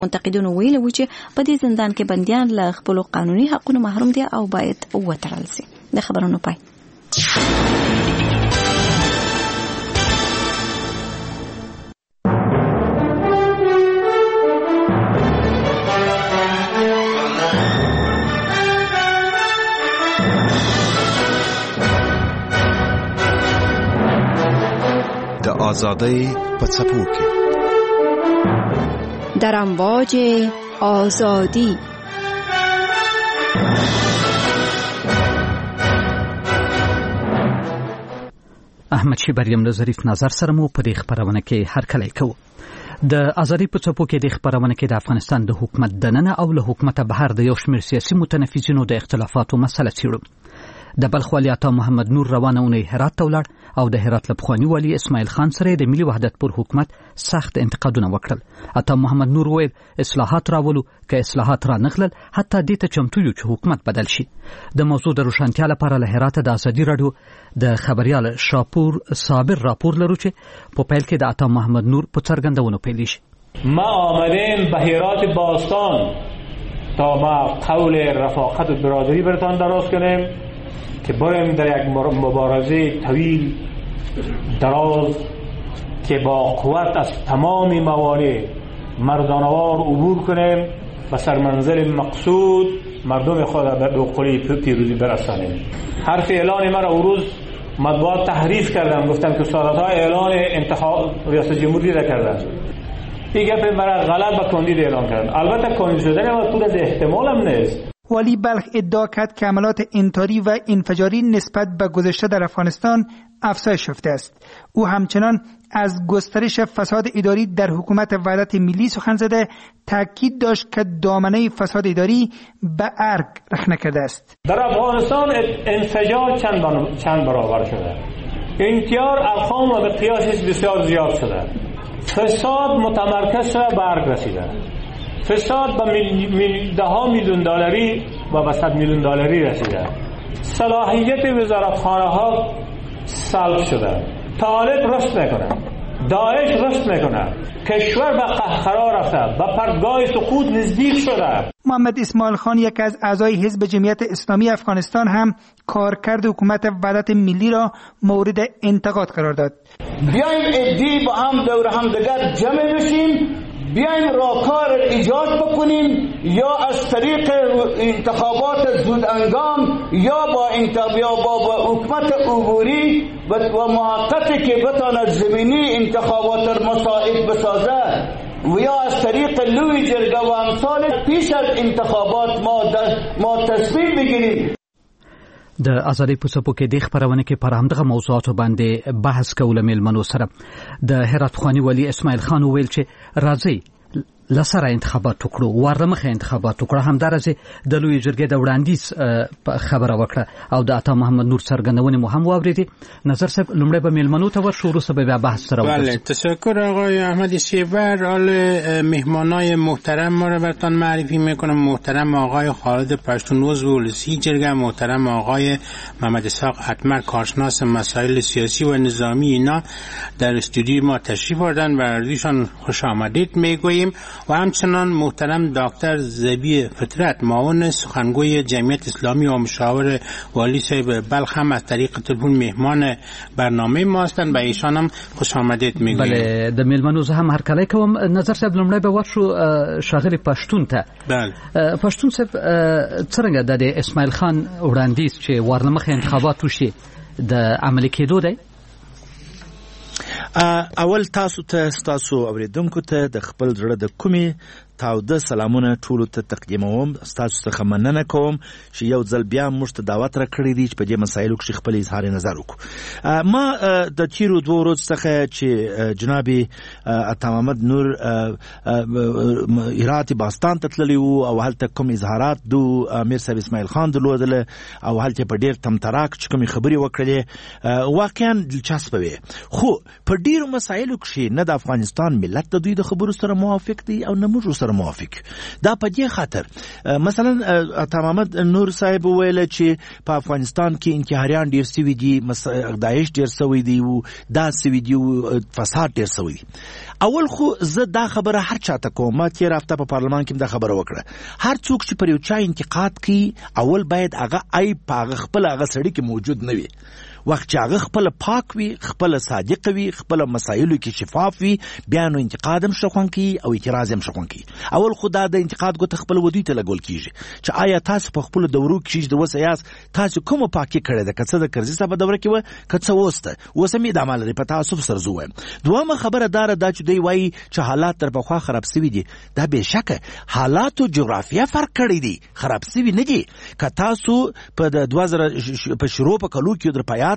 منتقدونو ویلي و چې په دې زندان کې بندیان له خپلو قانوني حقونو محروم دي او باید وتړل سي. د خبرونو پای. د آزادۍ په څپو کې در امواج آزادی. احمد شیبریم له ظریف نظر سره مو په دې خبرونه کې هرکلی کوو. د آزادۍ په څپو کې د خبرونه کې د افغانستان د حکومت دننه او له حکومت بهر د یو شمېر سیاسي متنفذینو د اختلافاتو مسله څېړو. د بلخ والي عطا محمد نور روانه اونۍ هرات ته ولاړ او د هرات له پخواني والي اسماعیل خان سره د ملي وحدت پر حکومت سخت انتقادونه وکړل. عطا محمد نور وویل اصلاحات راولو که اصلاحات را نغلل حتی دې ته چمتو یو چې حکومت بدل شي. د موضوع د روښانتیا لپاره له هرات د ازادي راډیو د خبريال شاپور صابر راپور لرو چې په پیل کې د عطا محمد نور په څرګندونو پیل شي. ما آمدیم به هرات باستان تا ما قول رفاقت و برادری برتان دراز کنیم که بریم در یک مبارزه طویل دراز که با قوت از تمام موانع مردانوار عبور کنیم و سرمنزل مقصود مردم خود به قله پیروزی برسانیم. حرف اعلان مرا او روز مطبوعات تحریف کردن، گفتن که سادات‌ها اعلان انتخاب ریاست جمهوری را کردن. این گپ مرا غلط و کاندید اعلان کردن. البته کاندید شدن ما تو از احتمال هم نیست. والی بلخ ادعا کرد که عملات انتحاری و انفجاری نسبت به گذشته در افغانستان افزایش یافته است. او همچنان از گسترش فساد اداری در حکومت وحدت ملی سخن زده، تاکید داشت که دامنه فساد اداری به ارگ رخ نکرده است. در افغانستان انفجار چند برابر شده، انتحار افغان و به قیاس بسیار زیاد شده، فساد متمرکز شده به ارگ رسیده، فساد به ده ها میلیون دلاری و به 100 میلیون دلاری رسیده، صلاحیت وزارتخانه ها سلب شده، طالب رشد میکنه، داعش رشد میکنه، کشور به قهقرا رفته، به پرتگاه سقوط نزدیک شده. محمد اسماعیل خان یکی از اعضای حزب جمعیت اسلامی افغانستان هم کارکرد حکومت وحدت ملی را مورد انتقاد قرار داد. بیایم ادعی با هم دور همدیگر جمع بشیم، بیایم راهکار ایجاد بکنیم، یا از طریق انتخابات زود انگام یا با حکومت عبوری و محققی که بتواند زمینی انتخابات مساعد بسازه و یا از طریق لوی جرگه و امثال پیش از انتخابات ما تصمیم بگیریم. د آزادۍ په څپو کې د خبرونه کې پر همدغه موضوعاتو باندې بحث کول مېلمنو سره د هرات خواني ولی اسماعیل خان ویل چې راځي لسره انتخابات وکړو، ورمخه انتخابات وکړو. همدارسه د لوی جرګې د وړاندیز خبره وکړه او د عطا محمد نور څرګندونې مو هم واوریدي. نظر صاحب لومړی به مېلمنو ته ورشو، وروسته به بحث سره وکړو. بله، تشکر آقای احمد شیبر. حال مهمانای محترم ما را براتون معرفی میکنم. محترم آقای خالد پشتون عضو ولسی جرگه، محترم آقای محمد اسحاق اتمر کارشناس مسائل سیاسی و نظامی، اینا در استودیوی ما تشریف آوردن و ایشان خوش آمدید میگوییم. و همچنان محترم دکتر زبی فطرت معاون سخنگوی جمعیت اسلامی و مشاور والی صاحب بلخ هم از طریق تلفن مهمان برنامه ما هستند و ایشان هم خوش آمدید میگویم. بله، د میلمنو زه هم هرکلی کوم. نظر صاحب لومړی به ورشو ښاغلي پښتون ته. بله، پښتون صاحب څرنګه د اسماعیل خان وړاندیز چې ورنمخه انتخابات وشي د عملي کېدو دی؟ اول تاسو اوریدونکو ته د خپل زړه د کومې تاوده سلامونه ټولو ته تقدیموم. ستاسو څخه مننه کوم چې یو ځل بیا موږ ته دعوت راکړی دی چې په دې مسایلو کې خپل اظهار نظر وکړو. ما د تیرو 2 ورځو څخه چې جناب عطا محمد نور هرات باستان ته تللی وو او هلته کوم اظهارات دو امیر صاحب اسماعیل خان درلودل او هلته په ډیر تمتراک چې کوم خبري وکړلې واقعا دلچسپه وي. خو په په ډیرو مسایلو کې نه د افغانستان ملت د دوی د خبرو سره موافق دی او نه موږ سره موافق. دا په دې خاطر مثلا عطا محمد نور صاحب ویل چې په افغانستان کې انتحاریان ډیر سوي دي، داعش ډیر سوي دي او دا سوي دي فساد ډیر سوي دي. اول خو زه دا خبره هر چاته کوم، ما تیر هفته په پارلمان کې دا خبره وکړه، هر څوک چې پر یو چا انتقاد کوي اول باید هغه عیب په هغه خپل هغه سړي کې موجود نه وي. وخت چې هغه خپل پاک وي، خپل صادق وي، خپل مسایلو کې شفاف وي، بیا نو انتقاد هم شخون کوي او اعتراض هم شخون کوي. اول خدا د انتقاد ګوت خپل ودی ته لګول کیږي چې آیا تاسو په خپل دورو کې د وسیاس تاسو کومه پاکي کړې ده، کڅه د کرزي صاحب دوره کې و کڅه وسته مې د عمل لري په تاسو سره زوم. دومره خبره دار دا چې دی وایي چې حالات تر پخوا خراب سوي دي. دا به شک حالات او جغرافیه فرق کړی دي، خراب سوي نه دي. که تاسو په 2000 په شروع په کلو کې در پیا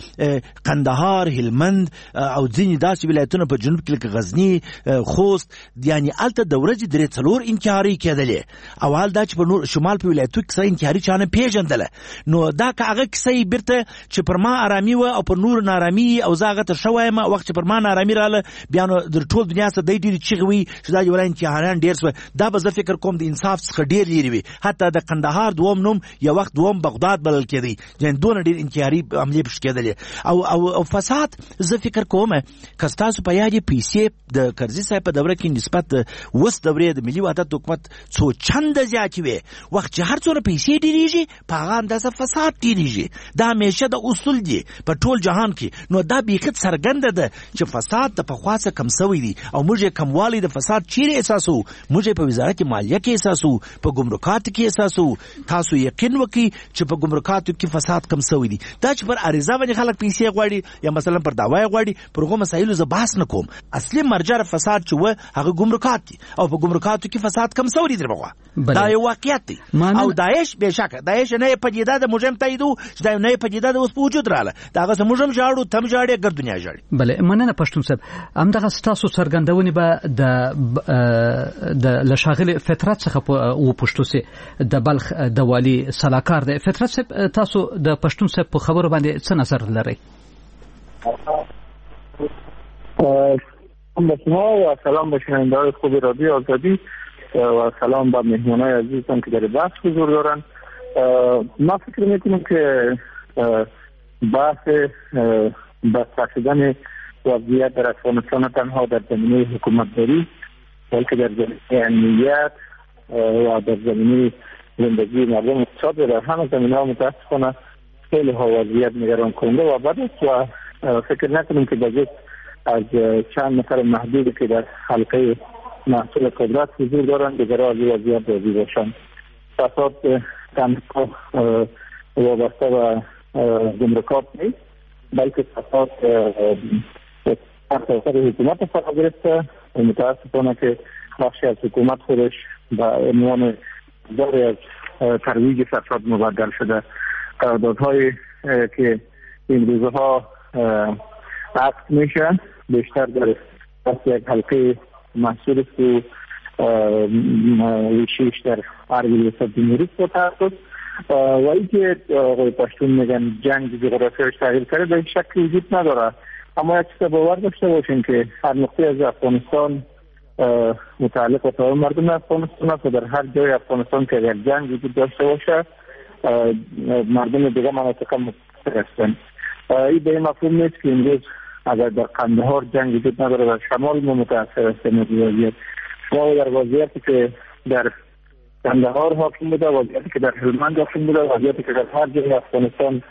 کې قندهار، هلمند او ځینې داسې ولایتونه په جنوب کې لکه غزنی، خوست، یعنی الته د ورځې 3-4 انتحاري کېدلې او حال دا چې په نور شمال په ولایتو کې سره انتحاري چانه پیژندله. نو دا که هغه کیسه بیرته چې پر ما آرامي و او پر نور نارامي او زه هغه ته شویم، وخت چې پر ما نارامي راله بیا نو د ټول دنیا سره دی ډېرې چیغې وي چې دا یو انتحاریان ډېر سوه. دا به زه فکر کوم د انصاف څخه ډېر لرې وي. حتی د قندهار دوم نوم یو وخت دوم بغداد بلل کېدی، یعنې دونه ډېر انتحاري حملې پکې کېدلې. او فساد زه فکر کوم که ستاسو په یاد پیسې د کرزي صاحب په دوره کې نسبت اوس دورې د ملي وحدت حکومت څو چنده زیاتې وي، وخت چې هر څومره پیسې ډېرېږي په هغه اندازه فساد ډېرېږي. دا همیشه د اصول دي په ټول جهان کې. نو دا بیخي څرګنده ده چې فساد د پخوا څخه کم سوی دي او موږ یې کموالی د فساد چیرې احساسو؟ موږ یې په وزارت مالیه کې احساسو، په ګمرکاتو کې احساسو. تاسو یقین وکړئ چې په ګمرکاتو کې فساد کم سوی دي. دا چې پر عریضه باندې خلک پیسې غواړي یا مثلا پر دعوی غواړي، پر هغو مسایلو زه بحث نه کوم. اصلي مرجع فساد چې و هغه ګمرکات دي او په ګمرکاتو کې فساد کم سوی دي. دا یو واقعیت دی. او داعش بېشکه داعش نه پدیده د موږ هم تاییدو چې دا نه پدیده د اوس په وجود رااله. دا هغه موږ هم ژاړو، تم ژاړي، ګر دنیا ژاړي. بله مننه پښتون صاحب. همدغه ستاسو څرګندونې به د لشاغل فطرت څخه وپوښتو سي د بلخ د والي سلاکار دی. فطرت صاحب تاسو د پښتون صاحب په خبرو باندې څه نظر لرئ؟ و سلام به شنونده‌های خوب رادیو آزادی و سلام به مهمانای عزیزم که در بحث حضور دارن. ما فکر میکنم که بحث بدتر شدن وضعیت در افغانستان تنها در زمینه حکومتداری بلکه در زمینه امنیت و در زمینه زندگی مردم اقتصاد و در همه زمینه‌ها متاسفانه خیلی ها وضعیت نگران کننده و بد است و فکر نکنیم که بجز از چند نفر محدودی که در حلقه محصول قدرت حضور دارند دیگر از وضعیت راضی باشند. فساد تنها وابسته و گمرکات نیست بلکه فساد سراسر حکومت فرا گرفته و متاسفانه که بخشی از حکومت خودش به عنوان داری از ترویج فساد مبدل شده. قراردادهایی که این روزها عقد میشه بیشتر در یک حلقه محصول است و ویشیش در ارگ ریاست جمهوری است و اینکه آقای پشتون میگن جنگ جغرافیایش تغییر کرده به شک وجود نداره. اما یک چیز باور داشته باشین که هر نقطه از افغانستان متعلق به تمام مردم افغانستان است و در هر جای افغانستان که اگر جنگ وجود داشته باشه مردم دیگه مناطق متاثر هستند. این به این مفهوم نیست که امروز اگر در قندهار جنگ وجود نداره در شمال ما متاثر هستیم. شما در وضعیتی که در قندهار حاکم بوده، وضعیتی که در هلمند حاکم بوده، وضعیتی که در هر جای افغانستان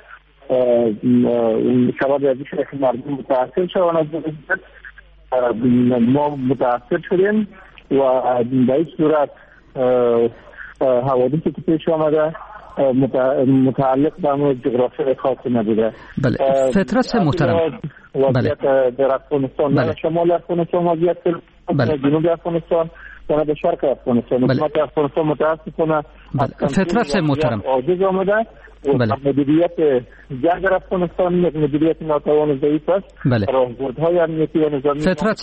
شباب ازش که مردم متاثر شوند ما متاثر شدیم و به این صورت حوادثی که پیش آمده متعلق به جغرافی خاصی نبوده. بله فطرت محترم. وضعیت در افغانستان در شمال افغانستان، وضعیت در جنوب افغانستان و در شرق افغانستان. حکومت افغانستان متاسفانه فطرت محترم عاجز آمده و مدیریت جنگ در افغانستان یک مدیریت ناتوان و ضعیف است. راهبردهای امنیتی و نظامی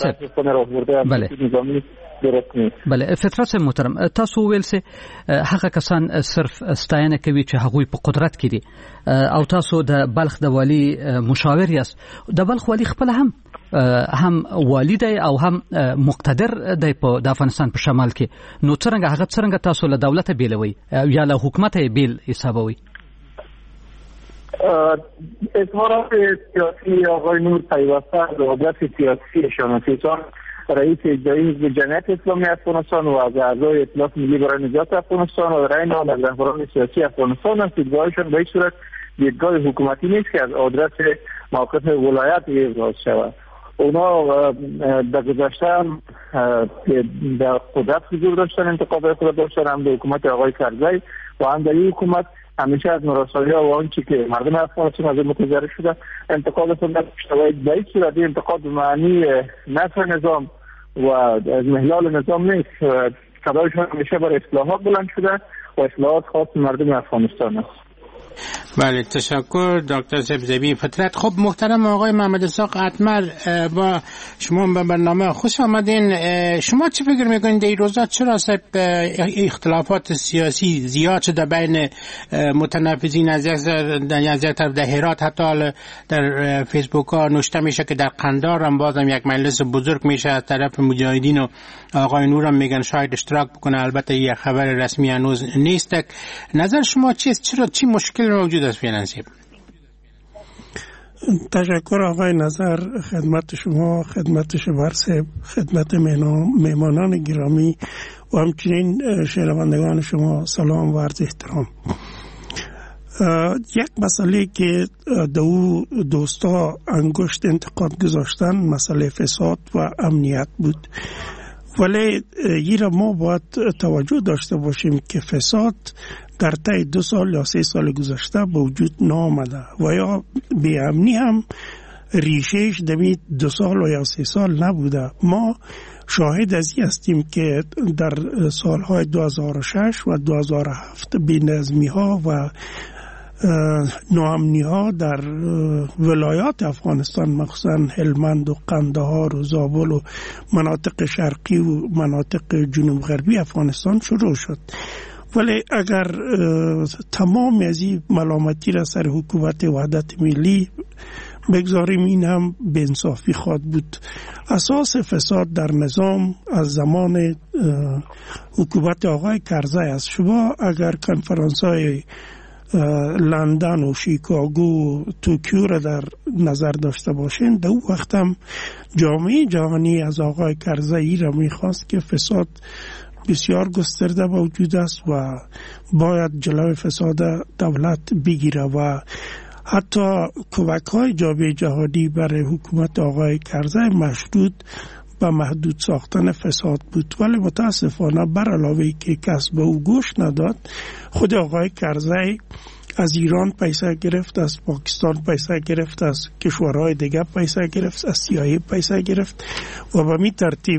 نظامی درست نیست. بله فطرت محترم تاسو ویل سه هغه کسان صرف ستاینه کوي چې هغوی په قدرت کې دي او تاسو د بلخ د والی مشاور یاست. د بلخ والی خپل هم هم والی دی او هم مقتدر دی په د افغانستان په شمال کې، نو څنګه تاسو له دولت بیلوي یا له حکومت بیل حسابوي؟ اظهارات سیاسی آقای نور پیوسته به قدرت سیاسی شانسیسان رئیس اجرایی حزب جمعیت اسلامی افغانستان و از اعضای ائتلاف ملی برای نجات افغانستان و رأی نهاد از رهبران سیاسی افغانستان است. دیدگاهشان به این صورت دیدگاه حکومتی نیست که از آدرس موقف ولایت ابراز شود. اونا در گذشته هم در قدرت حضور داشتن، انتقاد خود داشتن، هم به حکومت آقای کرزی و هم در این حکومت همیشه از مراسایی‌ها و آنچه که مردم افغانستان از متضرر شده انتقادشون داشته و به این صورت انتقاد به معنی نفع نظام و از محلال نظام نیست. صدایشون همیشه برای اصلاحات بلند شده و اصلاحات خاص مردم افغانستان است. بله، تشکر دکتر زبزبی فطرت. خب محترم آقای محمد اسحاق اتمر، با شما به برنامه خوش آمدین. شما چی فکر میکنید این روزا چرا اختلافات سیاسی زیاد شده بین متنافسین؟ از یک طرف در هرات حتی در فیسبوک ها نوشته میشه که در قندار هم بازم یک مجلس بزرگ میشه از طرف مجاهدین و آقای نور هم میگن شاید اشتراک بکنه. البته یک خبر رسمی هنوز نیست. نظر شما چیست؟ چرا چی مشکل موجود است فینانسی؟ تشکر آقای نظر، خدمت شما، خدمت شبرسه، خدمت مهمانان گرامی و همچنین شنوندگان شما سلام و عرض احترام. یک مسئله که دو دوستا انگشت انتقاد گذاشتن مسئله فساد و امنیت بود، ولی این را ما باید توجه داشته باشیم که فساد در طی 2 سال یا 3 سال گذشته به وجود نامده و یا بی‌امنی هم ریشهش دمی 2 سال و یا 3 سال نبوده. ما شاهد از این هستیم که در سالهای 2006 و 2007 بی‌نظمی ها و ناامنی ها در ولایات افغانستان مخصوصا هلمند و قندهار و زابل و مناطق شرقی و مناطق جنوب غربی افغانستان شروع شد. ولی اگر تمام از این ملامتی را سر حکومت وحدت ملی بگذاریم این هم بی‌انصافی خواهد بود. اساس فساد در نظام از زمان حکومت آقای کرزی است. شما اگر کنفرانس های لندن و شیکاگو و توکیو را در نظر داشته باشین، در اون وقت هم جامعه جهانی از آقای کرزی را میخواست که فساد بسیار گسترده موجود است و باید جلوی فساد دولت بگیره و حتی کمک های جامعه جهانی برای حکومت آقای کرزی مشروط به محدود ساختن فساد بود. ولی متاسفانه بر علاوه که کس به او گوش نداد، خود آقای کرزی از ایران پیسه گرفت، از پاکستان پیسه گرفت، از کشورهای دیگه پیسه گرفت، از CIA پیسه گرفت و به می ترتیب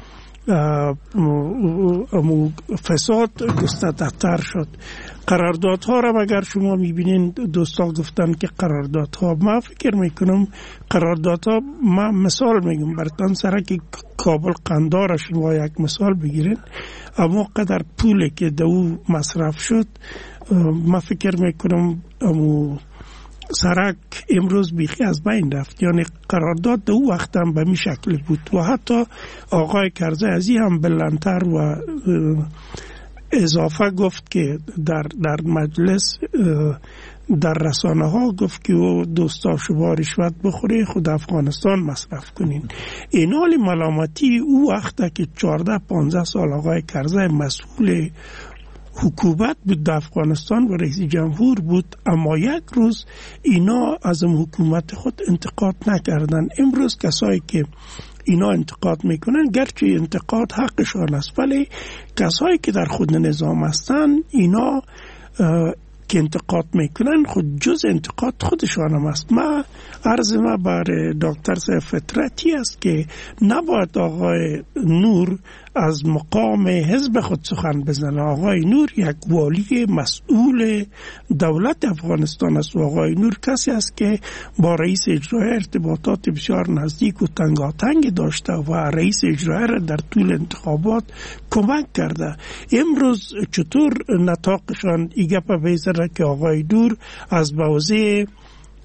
فساد گسترده‌تر شد. قراردادها را اگر شما میبینین دوستا گفتن که قراردادها، ما فکر میکنم قراردادها، ما مثال میگم براتون، سرک کابل قندار شما یک مثال بگیرین، اما قدر پولی که دو مصرف شد، ما فکر میکنم سرک امروز بیخی از بین رفت. یعنی قرارداد دو وقت هم به می شکل بود و حتی آقای کرزی ازی هم بلندتر و اضافه گفت که در مجلس در رسانه ها گفت که دوستا شما رشوت بخوری خود افغانستان مصرف کنین. این حال ملامتی او وقت که 14-15 سال آقای کرزی مسئول حکومت بود در افغانستان و رئیس جمهور بود، اما یک روز اینا از حکومت خود انتقاد نکردن. امروز کسایی که اینا انتقاد میکنن، گرچه انتقاد حقشان است، ولی کسایی که در خود نظام هستن اینا که انتقاد میکنن خود جز انتقاد خودشان هم است. عرض ما بر دکتر فطرتی است که نباید آقای نور از مقام حزب خود سخن بزنه. آقای نور یک والی مسئول دولت افغانستان است و آقای نور کسی است که با رئیس اجرایی ارتباطات بسیار نزدیک و تنگاتنگ داشته و رئیس اجرایی را در طول انتخابات کمک کرده. امروز چطور نطاقشان ایگه پا بیزره که آقای نور از بوزه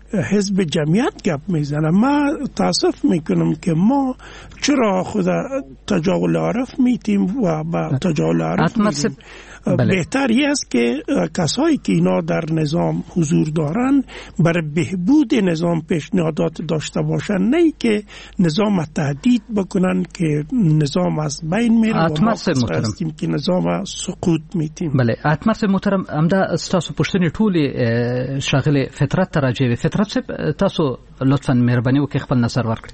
حزب جمعیت گپ میزنه. ما تاسف میکنم که ما چرا خود تجاول عرف میتیم و با تجاول عرف میتیم. بهتری است که کسایی که اینا در نظام حضور دارن برای بهبود نظام پیشنهادات داشته باشن، نه که نظام تهدید بکنن که نظام از بین میره و ما هستیم که نظام سقوط میتیم. بله اتمرس محترم امدا تاسو پښتنې ټولې شاغله فطرت تراجوي فطرت صاحب تاسو لطفا مهرباني وکړئ خپل نظر ورکړئ.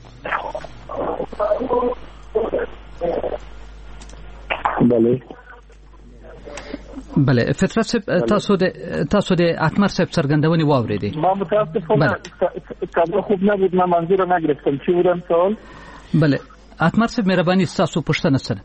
بله فطرت صاحب تاسو د اتمر صاحب څرګندونې واورېدې. ما متاسفانه کابل خوب نبود، من منظور نگرفتم. چی بودن سوال؟ بله اتمر صاحب مهرباني تاسو پوښتنه سره.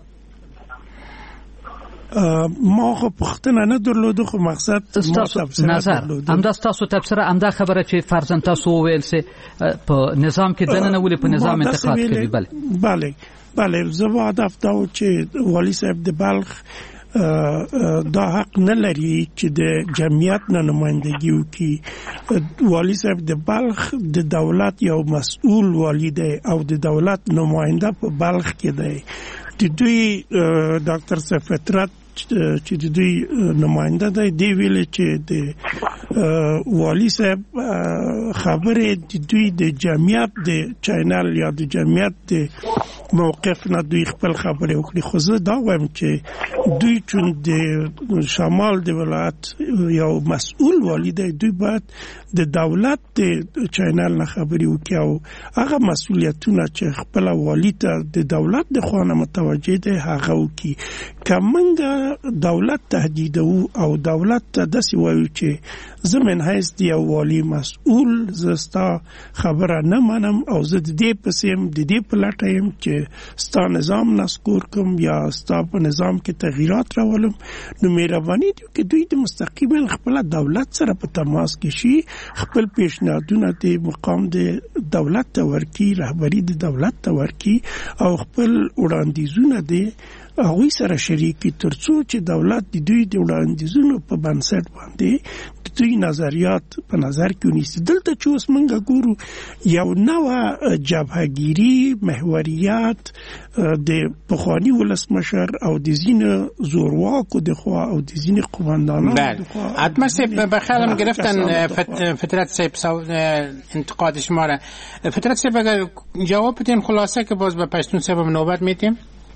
ما خو پوښتنه نه درلوده، خو مقصد تاسو نظر همدا تاسو تبصره همدا خبره چې فرضاً تاسو وویل سي په نظام کې دننه ولې په نظام انتقاد کوي. بله زه هدف دا و چې والي صاحب د بلخ دا حق نه لري چې د جمعیت نه نمایندګي وکړي. والي صاحب د بلخ د دولت یو مسؤول والی دی او د دولت نماینده په بلخ کې دی. د دوی ډاکټر صاحب فطرت چې د دوی نماینده دی، دی ویل چې د والي صاحب خبره د دوی د جمعیت د چینل یا د جمعیت د موقف نه دوی خپل خبره وکړي. خو زه دا وایم چې دوی چون د شمال د ولایت یو مسؤول والی دی، دوی باید د دولت د چینل نه خبري وکړي او هغه مسؤلیتونه چې خپل والی ته د دولت د خوانه متوجه دی هغه وکړي. که موږ دولت تهدیدو او دولت ته داسې وایو چې زه من حیث د یو والی مسؤول زه ستا خبره نه منم او زه د دې پسې یم، د دې په لټه یم چې ستا نظام نسکور کوم یا ستا په نظام کې تغییرات راولم، نو مهرباني دی که دوی د مستقیما خپل دولت سره په تماس کې شي، خپل پیشنهادونه د مقام د دولت ته ورکړي، رهبري د دولت ته ورکړي او خپل وړاندیزونه د هغوی سره شریکي، ترڅو چې دولت د دوی د وړاندیزونو په بنسټ باندې د دوی نظریات په نظر کې ونیسي. دلته چې اوس موږ ګورو یو نوه جبههګیري محوریت د پخواني ولسمشر او د ځینو زورواکو د خوا او د ځینو قوماندانانو د خوا. اتمر صاحب بخیالم گرفتن فطرت صاحب انتقاد شما را. فطرت صاحب اگر جواب بدین خلاصه که باز به پشتون صاحب نوبت میتیم.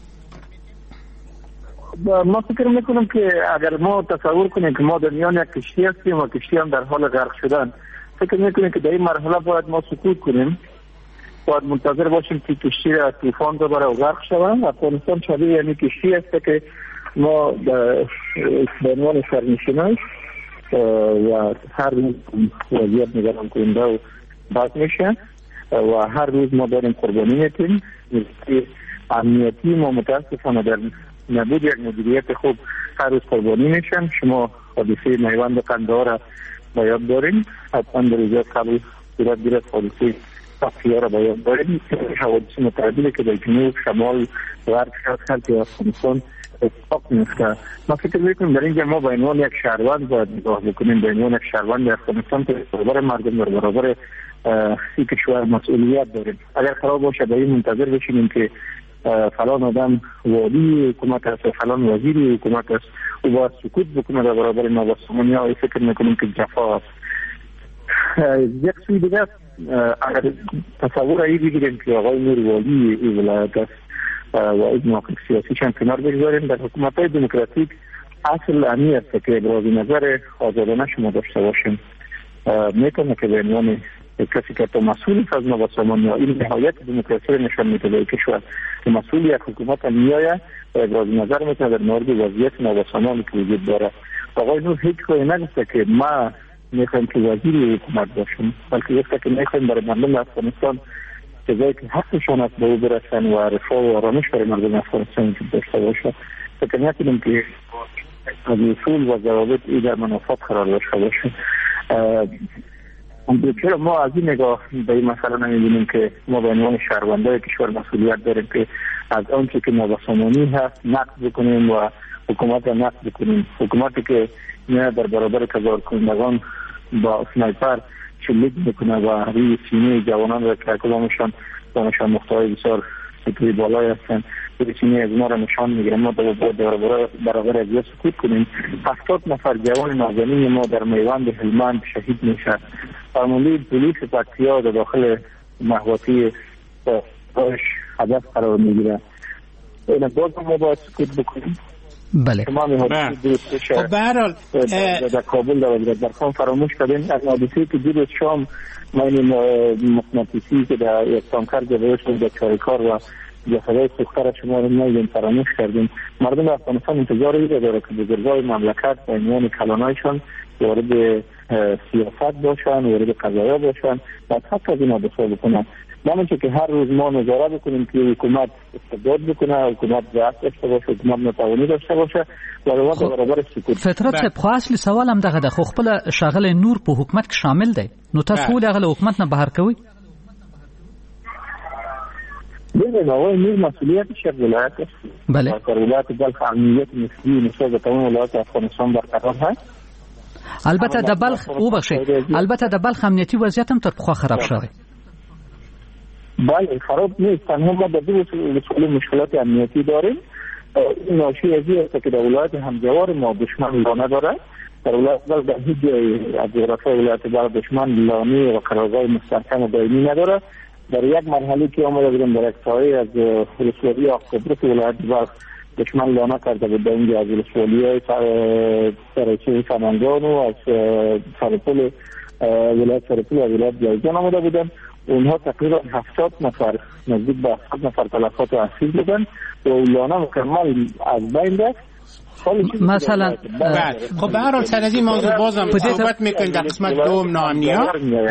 ما فکر میکنم که اگر ما تصور کنیم که ما در میان یک کشتی هستیم و کشتی هم در حال غرق شدن، فکر میکنیم که در این مرحله باید ما سکوت کنیم، باید منتظر باشیم که کشتی را طوفان ببره و غرق شود. افغانستان شبیه یعنی کشتی است که ما به عنوان سرنشینان و هر روز وضعیت نگران کننده و بد میشه و هر روز ما داریم قربانی میتیم. امنیتی ما متاسفانه در نبود یک مدیریت خوب هر روز قربانی میشن. شما حادثه میوند قندهار را به یاد دارین، حتما در روزهای قبل صورت گرفت حادثه تقفیه را به یاد دارین. حوادث متعددی که در جنوب شمال غرب شد خلق افغانستان اتفاق میفته. ما فکر میکنیم در اینجا ما به عنوان یک شهروند باید نگاه بکنیم، به عنوان یک شهروند افغانستان که برابر مردم در برابر این کشور مسئولیت داریم. اگر خراب باشه به این منتظر بشینیم که فلان آدم والی حکومت است، فلان وزیر حکومت است، او باید سکوت بکنه در برابر ما با سامانیا، فکر میکنیم که جفا است. یک سوی دیگه اگر تصور ای بگیریم که آقای نور والی این ولایت است و این موقف سیاسیشان کنار بگذاریم، در حکومت‌های دموکراتیک اصل امی است که ابراز نظر آزادانه شما داشته باشیم. میتونه که به عنوان کسی که تو مسئول از ما با سامانیا، این نهایت دموکراسی رو نشان میده به کشور که مسئول یک حکومت هم میآید و ابراز نظر میکنه در مورد وضعیت ما با سامان که وجود داره. آقای نور هیچ کاری نگفته که ما میخوایم که وزیر حکومت باشیم، بلکه گفته که میخوایم برای مردم افغانستان چیزایی که حقشان است به او برسن و رفاه و آرامش برای مردم افغانستان وجود داشته باشه. فکر نکنیم که از اصول و ضوابط این در منافات قرار داشته باشه. چرا ما از این نگاه به این مسئله نمی‌بینیم که ما به عنوان شهروندان کشور مسئولیت داریم که از آنچه که ما با سامانی هست نقد بکنیم و حکومت را نقد بکنیم. حکومتی که نه در برابر کارکنندگان با اسنایپر شلیک میکنه و روی سینه جوانان را که کدامشان دانشان مقطعی بسیار سطوی بالای هستند روی سینه از ما را نشان میگیرن. ما برابر از سکوت کنیم. 70 نفر جوان نازنین ما در میوند هلمند شهید میشه. فرمانده پلیس پکتیا در داخل محوطه داعش هدف قرار میگیره. این باز ما باید سکوت بکنیم. بله. خب به هر حال در کابل در وزارتخان فراموش کردیم از حادثه‌ای که دیروز شام ماین مغناطیسی که در یک تانکر جلوی شد در چاریکار و جسدهای سوخته شما رو نمیدیم فراموش کردیم. مردم افغانستان انتظار ایده داره که بزرگای مملکت و عنوان کلانایشان وارد سیاست باشن، وارد قضایا باشن و حتی از اینا دفاع بکنن. نمیشه که هر روز ما نظارت بکنیم که حکومت استبداد بکنه، حکومت ضعف داشته باشه، حکومت نتوانی داشته باشه و برابر سکوت. فطرت صاحب خو اصلي سوال هم دغه د خو خپل شغله نور په حکومت کې شامل دی. نو تاسو ولې هغه حکومت نه بهر کوي؟ بله آقای نور مسئولیت شهر ولایت است. بله. در ولایت بلخ امنیت نسبی نسبت به تمام ولایت افغانستان برقرار هست. البته د بلخ او بخشي البته د بلخ امنیتی وضعیت هم تر پخوا خراب شوی. بله خراب نیست. تنها ما در دو ولایت مشکلات امنیتی داریم. این ناشی از این است که در ولایت همجوار ما دشمن لانه دارد. در ولایت بلخ در هیچ جای از جغرافیای ولایت بلخ دشمن لانه و قرارداد مستحکم و دائمی ندارد. در یک مرحله که آمده بودیم در یک سایه از ولسوالی آقابرس ولایت بلخ دشمن لانه کرده بود. در اینجا از ولسوالی های سرچه سمنگان و از سرپل ولایت سرپل و ولایت جایزان آمده بودن. اونها تقریبا 70 نفر نزدیک به 70 نفر تلفات و اسیر بودن و لانه مکمل از بین رفت. مثلا خب به هر حال سر از این موضوع بازم صحبت میکنیم در قسمت دوم ناامنی‌ها.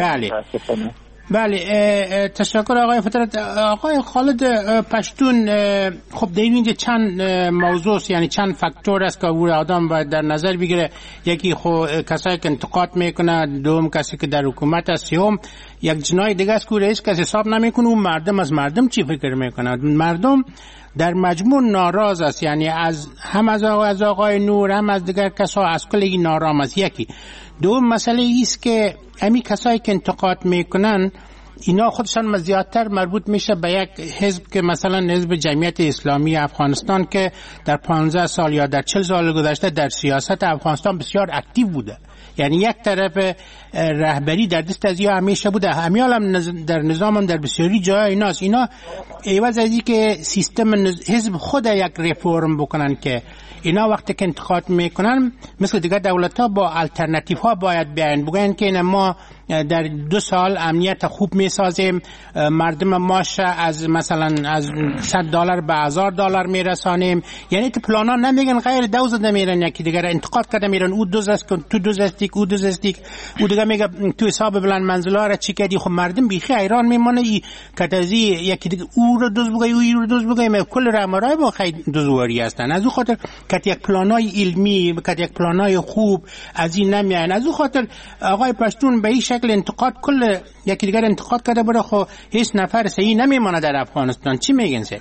بله تشکر آقای فطرت. آقای خالد پشتون، خب در اینجا چند موضوع یعنی چند فاکتور است که آدم باید در نظر بگیره. یکی خب کسایی که انتقاد میکنه، دوم کسی که در حکومت است، سوم یک جنای دیگه است که رئیس کسی حساب نمیکنه و مردم از مردم چی فکر میکنه. مردم در مجموع ناراض است، یعنی از آقای نور هم از دیگر کسا از کلی نارام است. یکی دوم مسئله ایست که امی کسایی که انتقاد میکنن اینا خودشان زیادتر مربوط میشه به یک حزب که مثلا حزب جمعیت اسلامی افغانستان که در 15 سال یا در 40 سال گذشته در سیاست افغانستان بسیار اکتیو بوده. یعنی یک طرف رهبری در دست از یا همیشه بوده. همیال هم در نظام هم در بسیاری جای ایناست. اینا ایواز از که سیستم حزب خود یک ریفورم بکنن که اینا وقتی که انتخاب میکنن مثل دیگر دولت ها با الٹرناتیو ها باید بیاین بگن که اینا ما در 2 سال امنیت خوب میسازیم، مردم ماش از مثلا از $100 به $1000 میرسانیم. یعنی تو پلانا نمیگن غیر دوزده میرن، یکی دیگر انتقاد کرده میرن او دوزست کن، تو دوزستیک، او دوزستیک، او دیگر میگه تو حساب بلند منزلا را چی کردی. خب مردم بیخی ایران میمونه ای کتازی یکی دیگر او رو دوز بگه، او رو دوز بگه، کل رمارای با خیلی دوزواری هستن. از او خاطر کت یک پلانای علمی، کت یک پلانای خوب از این نمیان. از او خاطر آقای پشتون به این شکل انتقاد کل یکی دیگر انتقاد کرده بره. خب هیچ نفر صحیح نمیمونه در افغانستان. چی میگن سر؟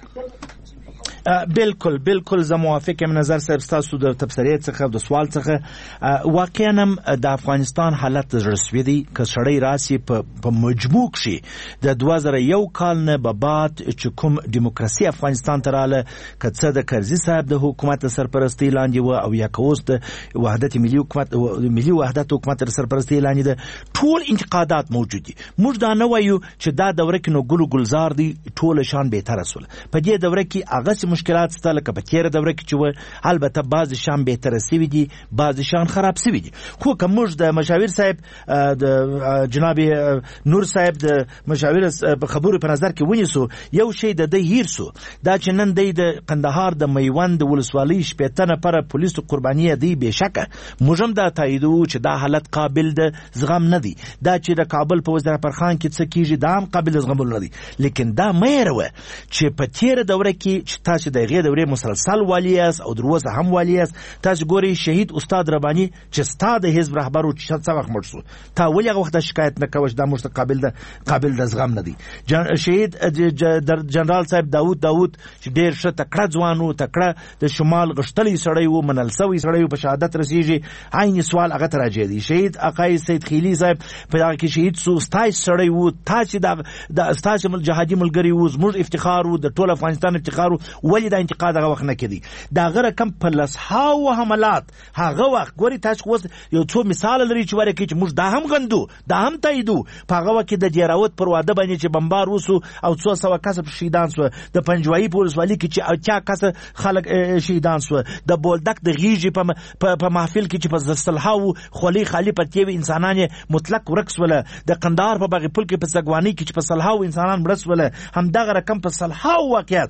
بالکل زه موافقم. نظر صاحب تاسو د تبصرې څخه د سوال څخه واقعا د افغانستان حالت رسوي دي که سړی راسي په مجموع کې د 2001 کال نه به بعد چې کوم دیموکراسي افغانستان تراله که څه د کرزي صاحب د حکومت سرپرستی لاندې و او یا کوس د وحدت ملي وحدت حکومت سرپرستی لاندې د ټول انتقادات موجود دي. موږ دا نه وایو چې دا دوره کې نو ګلو ګلزار دي ټول شان به تر رسول. په دې دوره کې هغه مشکلات سته لکه په تیره دوره کې چې و البته بعض شان بهتر سوي دي، بعض شان خراب سوي دي. خو که موږ د مشاور صاحب د جناب نور صاحب د مشاور په خبرو په نظر کې ونیسو، یو شی د دې هیر سو دا چې نن د قندهار د میوند ولسوالۍ شپېته نفره پولیسو قرباني دي. بهشکه موږ هم دا تاییدو چې دا حالت قابل د زغم نه دي. دا چې د کابل په وزیر پرخان کې څه کیږي دا هم قابل زغم نه دي. لیکن دا مېروه چې په تیره دوره کې چې تاسو د هغې دورې مسلسل والی یاست او در اوسه هم والی یاست. تاسو ګورئ شهید استاد رباني چې ستا د حزب رهبر و چې څه وخت مړ شو، تا ولې هغه وخت شکایت نه کوه چې دا موږ ته قابل د زغم نه دی. شهید جنرال صاحب داود چې ډېر ښه تکړه ځوان و، تکړه د شمال غښتلی سړی و، منل سوی سړی و، په شهادت رسېږي. عین سوال هغه ته راجع دی. شهید آقای سید خیلي صاحب په هغه کې شهید سو، ستاسو سړی و، تاسو د ستاسو جهادي ملګري و، زموږ افتخار و، د ټول افغانستان افتخار و. ولې دا انتقاد هغه وخت نه کېدی؟ دا غره کم په لسهاو حملات هغه وخت ګوري. تاسو اوس یو څو مثال لري چې ورکه چې موږ دا هم غندو، دا هم تاییدو. په هغه وخت کې د دیراوت پر واده باندې چې بمبار وسو او 200 کس شهیدان سو، د پنجوایي په ولسوالۍ کې چې چا کس خلک شهیدان سو، د بولدک د غیږې په محفل کې چې په زستلهاو خولي خالی پتیوي انسانان مطلق ورکسوله، د قندهار په باغ پل کې په سګوانی کې چې په سلهاو انسانان مرسوله. هم دغه رقم په سلهاو واقعیت.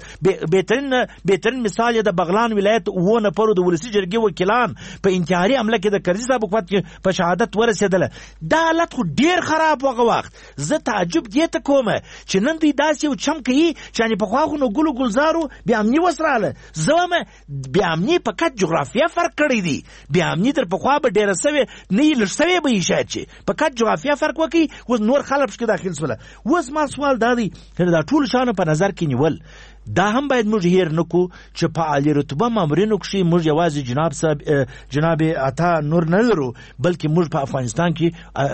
بهترین مثال د بغلان ولایت و نفرو د ولسی جرګې وکیلان په انتحاري عمله کې د کرزي صاحب حکومت په شهادت ورسېدله. دا حالت خو ډیر خراب وغه وخت. زه تعجب دې ته کوم چې نن دوی داسې یو چم کوي چې یعنې پخوا خو نو ګلو ګلزارو بې امني وسراله. زه وایم بې امني فقط جغرافیه فرق کړی دی. بې امني تر پخوا به ډېره سوې نه یې لږ سوې به یې شاید چې فقط جغرافیه فرق وکړي. اوس نور خلک پکې داخل سوله. اوس ما سوال دا دی چې دا ټول شیانو په نظر کې نیول دا هم باید موږ هیر نکو چې په عالی رتبه مامورینو کې موږ یوازې جناب عطا نور نه لرو، بلکې موږ په افغانستان کې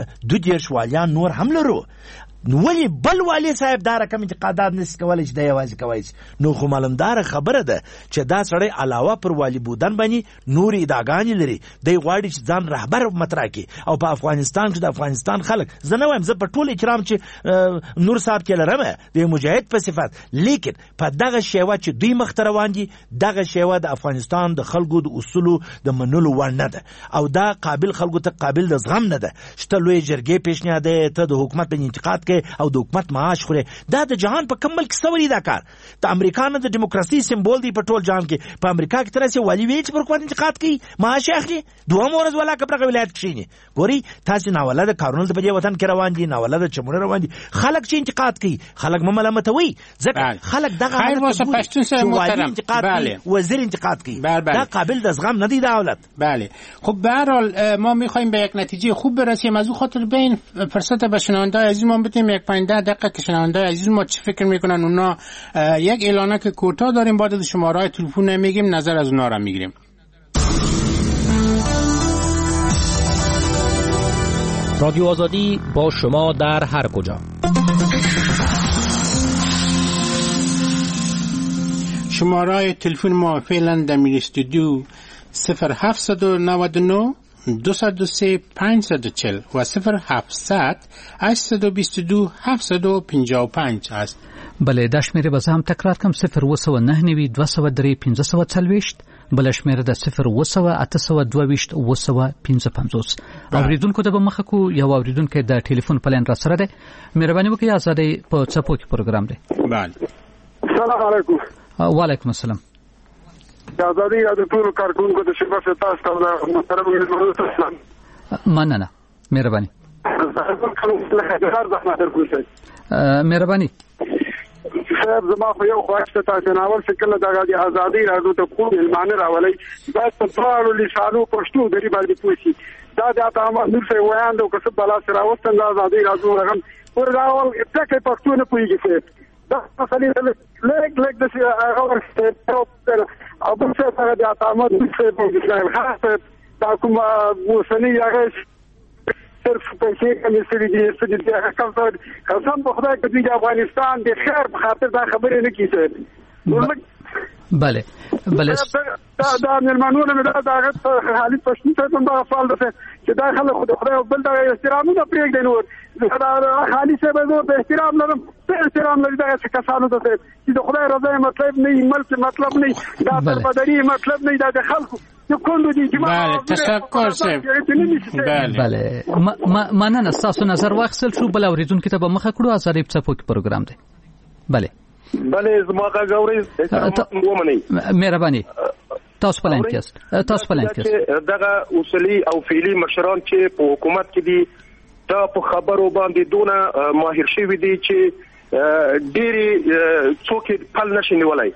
22 والیان نور هم لرو. ولی بل والی صاحب دا رقم انتقادات نس کولای چې دا یوازې کوي. نو خو معلومدار خبره ده چې دا سړی علاوه پر والی بودن باندې نور ادعاګانې لري. دی غواړي چې ځان رهبر مطرح کړي او په افغانستان کې د افغانستان خلک، زه نه وایم، زه په ټول احترام چې نور صاحب کې لرم د مجاهد په صفت، لیکن په دغه شیوه چې دوی مخ ته روان دي دغه شیوه د افغانستان د خلکو د اصولو د منلو وړ نه ده او دا قابل خلکو ته قابل د زغم نه ده. شته لوی جرګې پیشنهاد ته د حکومت په انتقاد او د حکومت معاش خوري. دا د جهان په کمل کې سوري دا کار. د امریکا نه د دیموکراسي سمبول دی په ټول جهان کې. په امریکا کې ترسه والی وی چې پر حکومت انتقاد کوي معاش اخلي، دوه مورز ولا کبره ولایت کې. ګوري تاسو ناوله د کارونو په دې وطن کې روان دي، ناوله د چمونه روان دي. خلک چې انتقاد کوي، خلک ملامتوي، ځکه خلک دغه خیر واسه پښتون سره محترم بله وزیر انتقاد کوي. دا قابل د زغم نه دی دولت. بله خب به هر حال ما می‌خوایم به یک نتیجه خوب برسیم. از اون خاطر به این فرصت به شنونده‌های عزیز ما بدیم یک 15 دقیقه که شنونده‌های عزیز ما چه فکر میکنن اونا. یک اعلانک کوتاه داریم، بعد شماره‌های تلفن میگیم، نظر از اونا را میگیریم. رادیو آزادی با شما در هر کجا. شماره‌های تلفن ما فعلا در میل استودیو 0799 203 540 و 0700 822 755 است. بله دا شمیره باز هم تکرار کم 089 203 540 بل شمیره د 0 822 855. اوریدونکو ته به مخه کو یا اوریدونکو د ټلیفون پلان را سره ده. مهرباني وکړئ آزادې په چپو کې پروګرام ده. بله السلام علیکم. وعلیکم السلام. آزادی د ټول کارکونکو د شبکې تاسو ته محترم مهرباني. مننه. مهرباني. مهرباني. صاحب زما خو یو خواهش ته تاسو ناول چې کله دغه د آزادۍ راځو ته کوم معنی راولي باید په ټولو لسانو پښتو غری باندې پوښي. دا د تمام نور څه وایاندو کسب بلا سره وستن د آزادۍ راځو رقم پر راول اتکه پښتو نه پويږي. دا مسلې لیک د هغه ورسته او په څه سره د تمام نور څه په اسلام خاصه دا کوم وسنی هغه صرف پیسې کمې سړي دي چې قسم په خدای کې د افغانستان د خیر په خاطر دا خبرې نه کیږي. بله دا مېلمانونه مې دا هغه حالي پښتون ته هم دا فعال ده چې دا خلک خدای او بل دا احترامونه پرېږدي. نور دا حالي څه به زه احترام لرم، احترام لري دا چې کسانو ته چې د خدای رضا مطلب نه ملک مطلب نه دا بدري مطلب نه دا د خلکو بله تشکر صاحب. بله مننه ستاسو نظر واخیستل شو. بل اوریدونکو ته به مخه کړو آزادې په څپو کې پروګرام دی. بله زما غوړې ومني. مهرباني تاسو پلان کېست دغه اصلي او فعلی مشران چې په حکومت کې دي دا په خبرو باندې دونه ماهر شوي دي چې ډېری څوک پل نشي نیولای.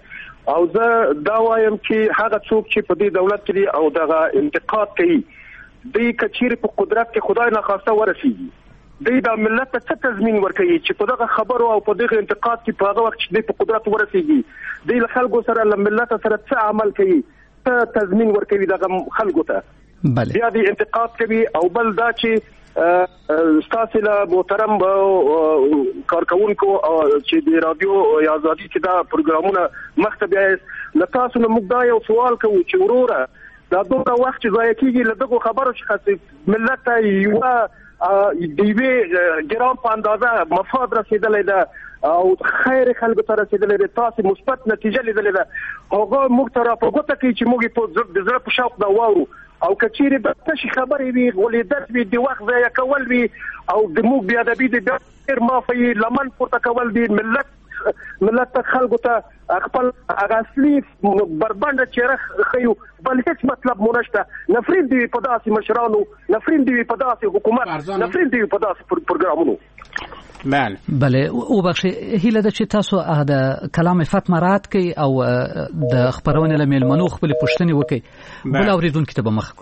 او زه دا وایم چې هغه څوک چې په دې دولت کې او دغه انتقاد کوي دوی کچیر په قدرت کې خدای نه خواسته ورسیږي دوی د ملت ته څه تضمین ورکوي چې په دغه خبرو او په دغه انتقاد کې په هغه وخت چې دوی په قدرت ورسیږي دوی له خلکو سره له ملت سره څه عمل کوي څه تضمین ورکوي دغه خلکو ته بیا دې انتقاد کوي او بل دا چې ستاسو له محترم کارکونکو چې د رادیو یا ازادي کې دا پروګرامونه مخته بیا له تاسو نه موږ دا یو سوال کوو چې وروره دا دوه وخت چې ضایع کیږي له دغه خبرو چې ملت ته یو دیوی ګرام په اندازه مفاد رسیدلې ده او خیر خلکو ته رسیدلې ده تاسو مثبت نتیجه لیدلې ده هغه موږ ته په ګوته کې چې موږ په زړه په شوق دا وورو او کچېره د تشي خبرې وي غولیدت وي د وخت ضایع کول وي او د موږ بیا د ډېر مافي لمن پورته کول دي ملت خلکو ته خپل اصلي بربنده چیرې خيو بل هیڅ مطلب مونږ نفرین دی په داسې مشرانو نفرین دی په داسې حکومت نفرین دی په داسې پروګرامونو بله او بخشي هیله د چې تاسو د کلام فاطمه رات کوي او د خبرونه له میلمنو خپل پښتني وکي بل اوریدونکو ته به مخ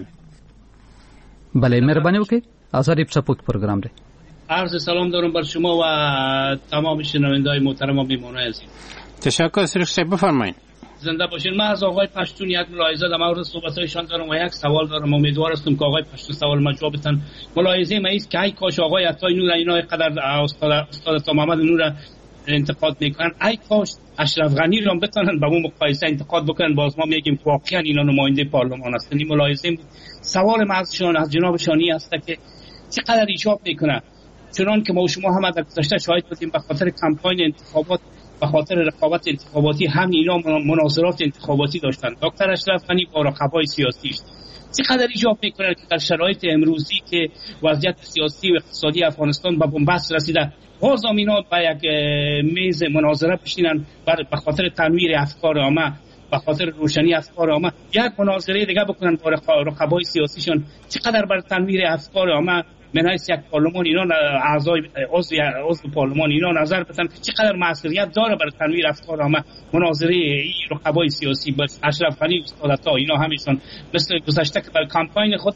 بله مهرباني وکي آزادی پسپوک پروگرام دی عرض سلام دارم بر شما و تمام شنونده‌های محترم و میهمانان عزیز تشکر سرخ بفرمایید زنده باشین. من از آقای پشتون یک ملاحظه در مورد صحبت‌هایشان دارم و یک سوال دارم. امیدوار هستم که آقای پشتون سوال ما جواب بدن. ملاحظه من است که ای کاش آقای عطای نور اینا قدر استاد محمد نور انتقاد میکنن ای کاش اشرف غنی رو بتونن با اون مقایسه انتقاد بکنن باز ما میگیم واقعا اینا نماینده پارلمان هستن. این ملاحظه سوال ما از جنابشانی است که چقدر ایجاب میکنه چنان که ما و شما هم در گذشته شاهد بودیم به خاطر کمپاین انتخابات به خاطر رقابت انتخاباتی هم اینا مناظرات انتخاباتی داشتن. دکتر اشرف غنی با رقبای سیاسی است. چقدر ایجاب میکنه که در شرایط امروزی که وضعیت سیاسی و اقتصادی افغانستان به بنبست رسیده باز اینا با یک میز مناظره بشینن به خاطر تنویر افکار عامه به خاطر روشنی افکار عامه یک مناظره دیگه بکنن با رقبای سیاسیشون. چقدر بر تنویر افکار عامه من حیث یک پارلمان اینا اعضای عضو پارلمان اینا نظر بدن که چقدر مسئولیت داره برای تنویر افکار عامه مناظره رقبای سیاسی بس اشرف غنی استادتا اینا همیشون مثل گذشته که برای کمپاین خود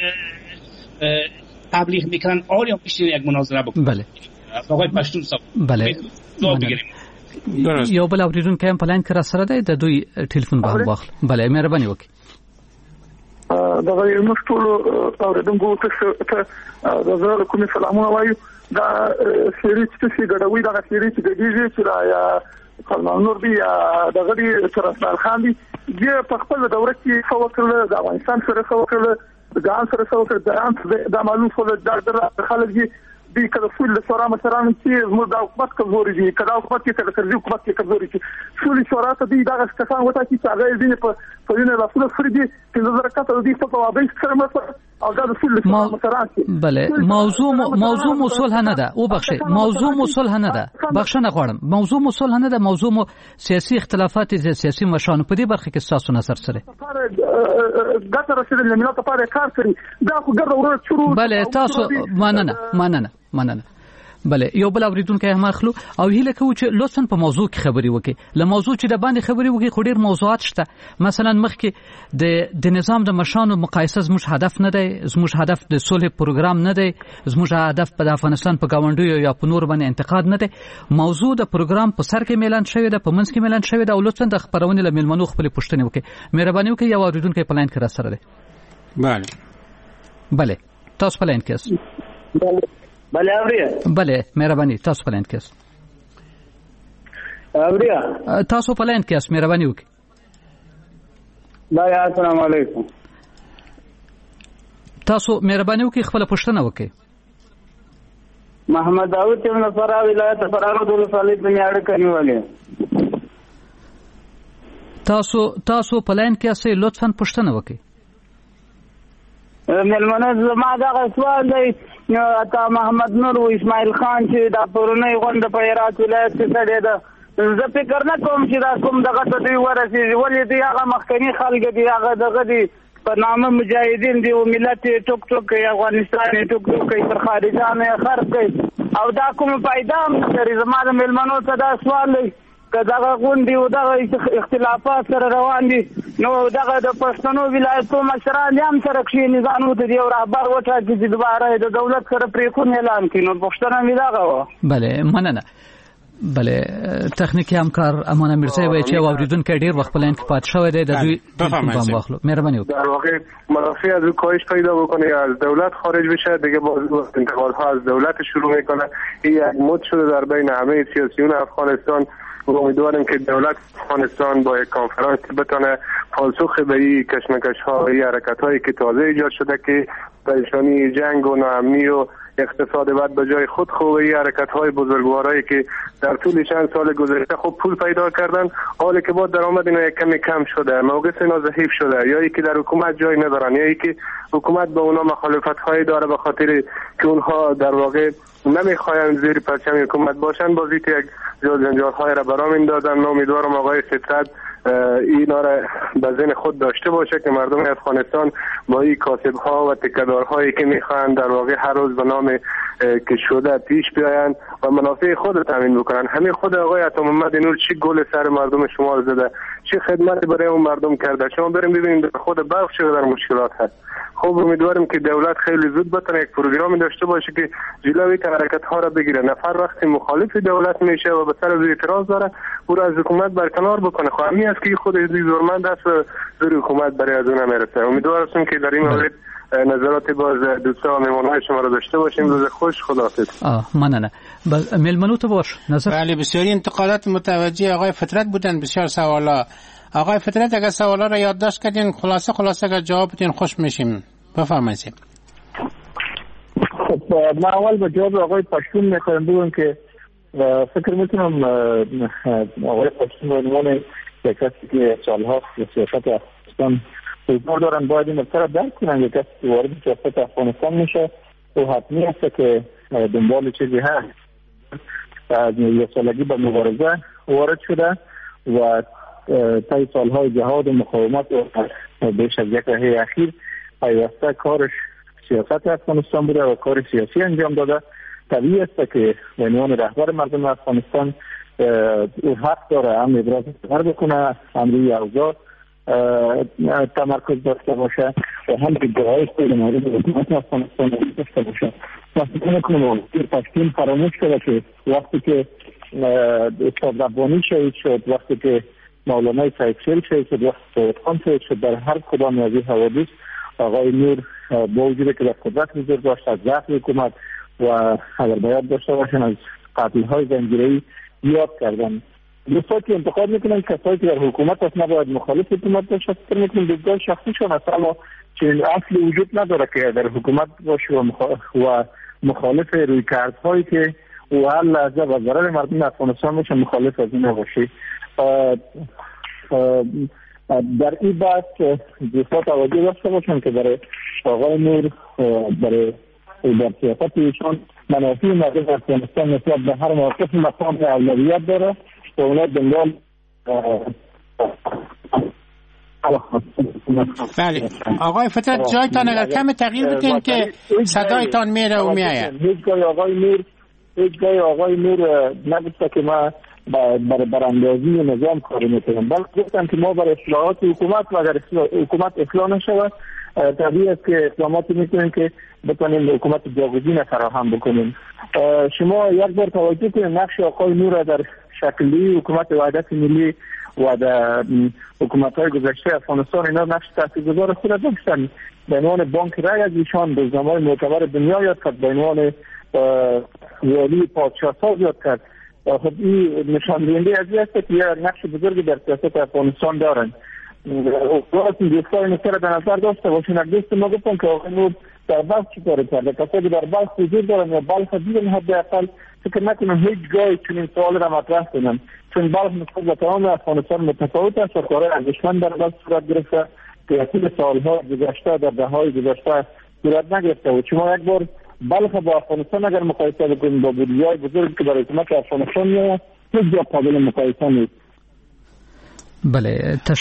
تبلیغ میکنن آیا پیشین یک مناظره بکنن. بله آقای پشتون صاحب بله یو بل اوریدون که هم پلان کرا سره ده د دوی ټلیفون به واخل. بله مهرباني وکړئ. دغه یو ټول اوریدونکو ته د زړه کومې سلامونه وایو. دا سری چې ګډوي دا سری چې ګډیږي چې یا سلمان نور دی یا دغه دی سرسال خان دی چې په خپل دوره کې څو کړل د افغانستان سره څو کړل د ګان سره څو کړل دا معلوم شول د خلک دي کله فول شورا مشران چې موږ د حکومت کمزوري دي کله حکومت کې کله د حکومت کې کمزوري دي فول شورا ته دي دا څنګه وتا چې هغه دې په یوه رسول فريدي چې زړه کاته دي په وابه سره مثلا او دا فول شورا مشران بله موضوع مصلح نه ده او بخشه موضوع مصلح نه ده بخښنه غواړم موضوع مصلح نه ده موضوع سیاسي اختلافات سیاسي مشان په دې برخه کې تاسو نظر سره ګټه رسیدل نه ملت لپاره کار کوي دا خو ګرځو ورو شروع بله تاسو مننه بله یو بل اوریدونکو هم اخلو او هیله کوو چې لطفا په موضوع کې خبري وکړي. له موضوع چې د باندې خبري وکړي خو ډیر موضوعات شته. مثلا مخکې د نظام د مشانو مقایسه زموږ هدف نه دی. زموږ هدف د صلح پروګرام نه دی. زموږ هدف په افغانستان په گاونډیو یا په نور باندې انتقاد نه دی. موضوع د پروګرام په سر کې اعلان شوی دی په منځ کې اعلان شوی دی او لطفا د خبرونه له میلمنو خپل پوښتنه وکړي. مهرباني وکړئ یو اوریدونکو په لاین کې را سره دی. بله تاسو په لاین کې بله اوریا بله مهرباني تاسو په لاین کې اوریا تاسو په لاین کې مهرباني وکړئ. بله السلام علیکم تاسو مهرباني وکړئ خپل پوښتنه وکړئ. محمد داوود چې د فراه ولایت فراه د ولسوالۍ په نیاړه کوي تاسو په لاین کې لطفا پوښتنه وکړئ. ملمنه زما دا سوال دی عطا محمد نور او اسماعیل خان چې دا پرونی غونډه په هرات ولایت کې کړې ده زه فکر نه کوم چې دا کوم دغه ته دی ورسېږي ولې دی هغه مخکنی خلک دی هغه دغه دی په نامه مجاهدین دی او ملت ټوک ټوک افغانستان ټوک ټوک پر خارجانه خرڅ کوي او دا کوم پیدا هم لري. زما د ملمنو ته دا سوال دی که دغه غونډې او دغه اختلافات سره روان دي نو دغه د پښتنو ولایتو مشران هم سره کښېني ځانو ته یو رهبر وټاکي چې دوباره د دولت سره پرېکون اعلان کړي. نو پوښتنه مې دغه وه. بله مننه. بله تخنیکی همکار امان میرزا وایي چې اوریدونکي ډېر وخت په لاین کې پاتې شوی دی. د دوی ټلیفون واخلو. مهرباني وکړئ. در واقع منافع از او کاهش پیدا بکنه یا از دولت خارج بشه دیگه باز انتقادها از دولت شروع میکنه. این یک مد شده در بین همه سیاسیون افغانستان و امیدواریم که دولت افغانستان با یک کنفرانس بتونه پاسخ به این کشمکش ها و این حرکت هایی که تازه ایجاد شده که پریشانی جنگ و ناامنی و اقتصاد بد به جای خود خوبه این حرکت های بزرگوارایی که در طول چند سال گذشته خوب پول پیدا کردن حالی که با درآمد اینا یک کمی کم شده، موقف اینا ضعیف شده، یا ای که در حکومت جای ندارن یا ای که حکومت به اونا مخالفت هایی داره به خاطر که اونها در واقع نمیخواین زیر پرچم حکومت باشن بازی که یک جنجال های را برام اندازن. من امیدوارم آقای فطرت اینا را به ذهن خود داشته باشه که مردم افغانستان با این کاسب ها و تکدارهایی که میخوان در واقع هر روز به نام که شده پیش بیاین و منافع خود تامین بکنن. همین خود آقای عطا محمد نور چی گل سر مردم شما زده، چی خدمتی برای اون مردم کرده. شما بریم ببینید خود بلخ چقدر مشکلات هست. خب امیدواریم که دولت خیلی زود بتونه یک پروگرامی داشته باشه که جلوی حرکت ها را بگیره. نفر وقتی مخالف دولت میشه و به طرز اعتراض داره او را از حکومت برکنار بکنه. خب همین است که خود زورمند است و زور حکومت برای از اون نمیرسه. امیدوارم که در این مورد نظرات باز دوستا و مهمانهای شما را داشته باشیم. روز خوش. خداحافظ. مننه. ملمنو تو باش نظر. بله بسیاری انتقادات متوجه آقای فطرت بودن. بسیار سوالا آقای فطرت اگر سوالا را یادداشت کردین خلاصه اگر جواب بدین خوش میشیم. بفرمایید. من اول به جواب آقای پشتون میخوایم بگم که فکر میکنم آقای پشتون به عنوان یک کسی که سالها سیاست افغانستان حضور دارن باید این نکته را درک کنن. یک کسی که وارد سیاست افغانستان میشه و حتمی است که دنبال چیزی هست. یک سالگی به مبارزه وارد شده و طی سالهای جهاد و مقاومت و بیش از یک دهه اخیر پیوسته کارش سیاست افغانستان بوده و کار سیاسی انجام داده. طبیعی است که به عنوان رهبر مردم افغانستان او حق داره هم ابراز نظر بکنه، هم روی اوضاع تمرکز داشته باشه و هم دیدگاه‌های خود مورد حکومت افغانستان داشته باشه. وقتی نکنم پشتون فراموش کرده که وقتی که استاد ربانی شهید شد، وقتی که مولانا سیدخیل شهید شد، وقتی سید خان شهید شد، در هر کدام از این حوادث آقای نور با وجود که در قدرت حضور داشت از ضعف حکومت و اگر باید داشته باشن از قتل‌های زنجیره‌ای یاد کردن. دوستان که انتقاد میکنن کسایی که در حکومت هست نباید مخالف حکومت باشه، فکر میکنم دیدگاه شخصیشون است، اما چنین اصلی وجود نداره که در حکومت باشه و مخالف رویکردهایی که او هر لحظه و ضرر مردم افغانستان باشه مخالف از این باشه. در این بحث دوستان توجه داشته باشن که برای آقای نور برای در سیاست ایشان منافع مردم افغانستان نسبت به هر موقف مقام اولویت داره و اونا دنبال بله. آقای فطرت جایتان اگر کم تغییر بدین که صدایتان میره و میآید. هیچ جای آقای نور نگفته که ما بر اندازی نظام کار میکنم، بلکه گفتم که ما بر اصلاحات حکومت و اگر حکومت اصلاح نشود طبیعی است که اقداماتی میکنیم که بتونیم حکومت جاگزین فراهم بکنیم. شما یک بار توجه کنید نقش آقای نور در شکلی حکومت وحدت ملی و در حکومت‌های گذشته افغانستان اینا نقش تاثیرگذار خود داشتن. به عنوان بانک رای از ایشان روزنامه‌های معتبر دنیا یاد کرد، به عنوان والی پادشاه ساز یاد کرد. خب این نشان دهنده از این است که یک نقش بزرگی در سیاست افغانستان دارن. اقدامات دوستان این نکته را در نظر داشته باشین. یک دوست ما گفتم که آقای نور در بلخ چیکار کرده، کسایی در بلخ حضور دارن یا بلخ دیدن حداقل فکر نکنم هیچ جای چنین سوال را مطرح کنن، چون بلخ نسبت به تمام افغانستان متفاوت است و کارهای ارزشمند در بلخ صورت گرفته که طول سالها گذشته در دهه‌های گذشته صورت نگرفته و شما یک بار بلخ با افغانستان اگر مقایسه بکنید با بودجه‌های بزرگی که برای حکومت افغانستان میاد هیچ جا قابل مقایسه نیست. بله تشکر.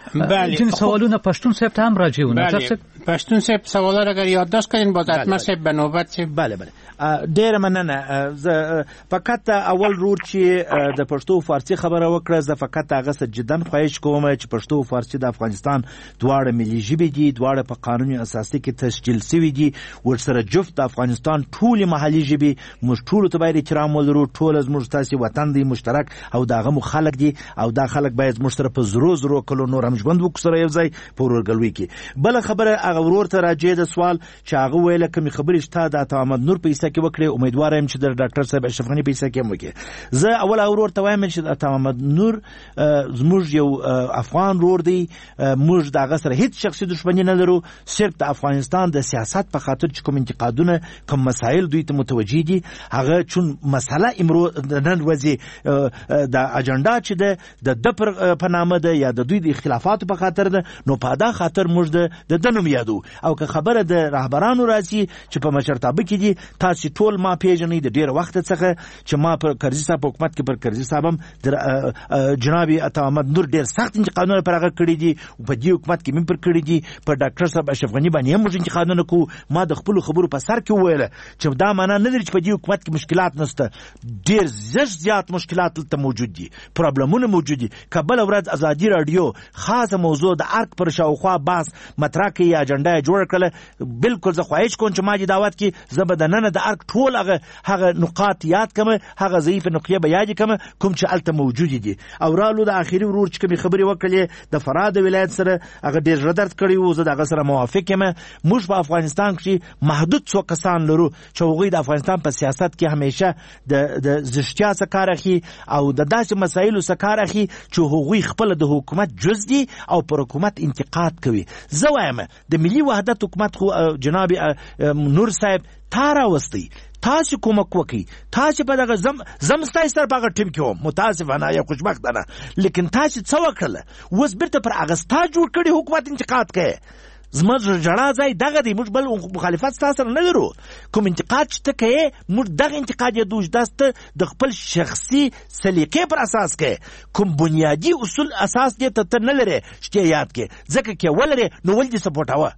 بله. جن سوالونه پښتون صاحب ته هم راځي و نظر صاحب پښتون صاحب سوالات اگر یادداشت کردین باز حتما صاحب به نوبت بله ډیر مننه. زه فقط اول رور چې د پښتو فارسی خبره وکړه، زه فقط هغه څه جدن خواهش کوم چې پښتو او فارسی د افغانستان دواړه ملي ژبې دي، دواړه په قانون اساسي کې تسجیل شوي دي، ورسره جفت د افغانستان ټول محلي ژبې، موږ ټول ته باید احترام ولرو، ټول زموږ تاسو وطن دی مشترک او داغه مو خلک دي او دا خلک باید موږ سره په زرو کلو نور هم ژوند وکړو سره یو ځای په ورګلوي کې. بل خبره هغه ورور ته راځي د سوال چې هغه ویل کوم خبرې شته د عطا محمد نور پیسې کې وکړي، امیدوار یم چې د ډاکټر صاحب اشرف غنی پیسې کې وکړي. زه اول ورور ته وایم چې عطا محمد نور زموږ یو افغان رور دی، موږ دغه سره هیڅ شخصي دښمنی نه لرو، صرف د افغانستان د سیاست په خاطر چې کوم انتقادونه کوم مسایل دوی ته متوجي دي، هغه چون مسله امرو نن ورځې د اجنډا چې د په نامه ده یا د دوی د اختلافاتو په خاطر ده، نو په دا خاطر موږ د دنوم یادو. او که خبره د رهبرانو راځي چې په مشرتابه کې دي، تاسو ټول ما پیژنئ د ډیر وخت څخه چې ما پر کرزي صاحب حکومت کې پر کرزي صاحب هم جناب عطا محمد نور ډیر سخت انتقادونه پر هغه کړی دي، په دې حکومت کې مې پر کړی دي، په ډاکټر صاحب اشرف غنی باندې هم موږ انتقادونه کوو. ما د خپل خبرو په سر کې وویل چې دا معنا نه لري چې په دې حکومت کې مشکلات نشته، ډیر زیات مشکلات ته موجود دي، پرابلمونه موجود دي. کابل ورځ ازادي رادیو خاصه موضوع د ارک پر شاوخوا باس مطرح کې اجنډا جوړ کړل. بالکل زه خواهش کوم چې ما دې دعوت کې زبدننه د ارک ټول هغه نقاط یاد کمه، هغه ضعیف نقطې به یاد کمه کوم چې الته موجود دي. او رالو د اخیری ورور چې کوم خبري وکړلې د فراد ولایت سره هغه ډیر درد کړی و، زه دغه سره موافق یم. موږ په افغانستان کې محدود څو کسان لرو چې هغوی د افغانستان په سیاست کې همیشه د زشتیا څخه کار اخلي او د داسې مسایلو څخه کار اخلي چې هغوی خپل د حکومت جز دي او پر حکومت انتقاد کوي. زه وایم د ملي وحدت حکومت خو جناب نور صاحب تا راوستی، تاسو کومک وکي، تاسو په دغه زمستای سره په ټیم کې وو، متاسفانه یا خوشبختانه، لیکن تاسو څه وکړل؟ اوس بیرته پر اغستا جوړ کړي حکومت انتقاد کوي. زموږ جړا ځای دغه دی، موږ بل مخالفت تاسو نه لرو. کوم انتقاد چې ته کوې موږ دغه انتقاد یې دوج داسته د خپل شخصي سلیقې پر اساس کې کوم بنیادی اصول اساس دې ته نه لري چې یاد کې، ځکه کې ولري نو ول دې سپورټاوه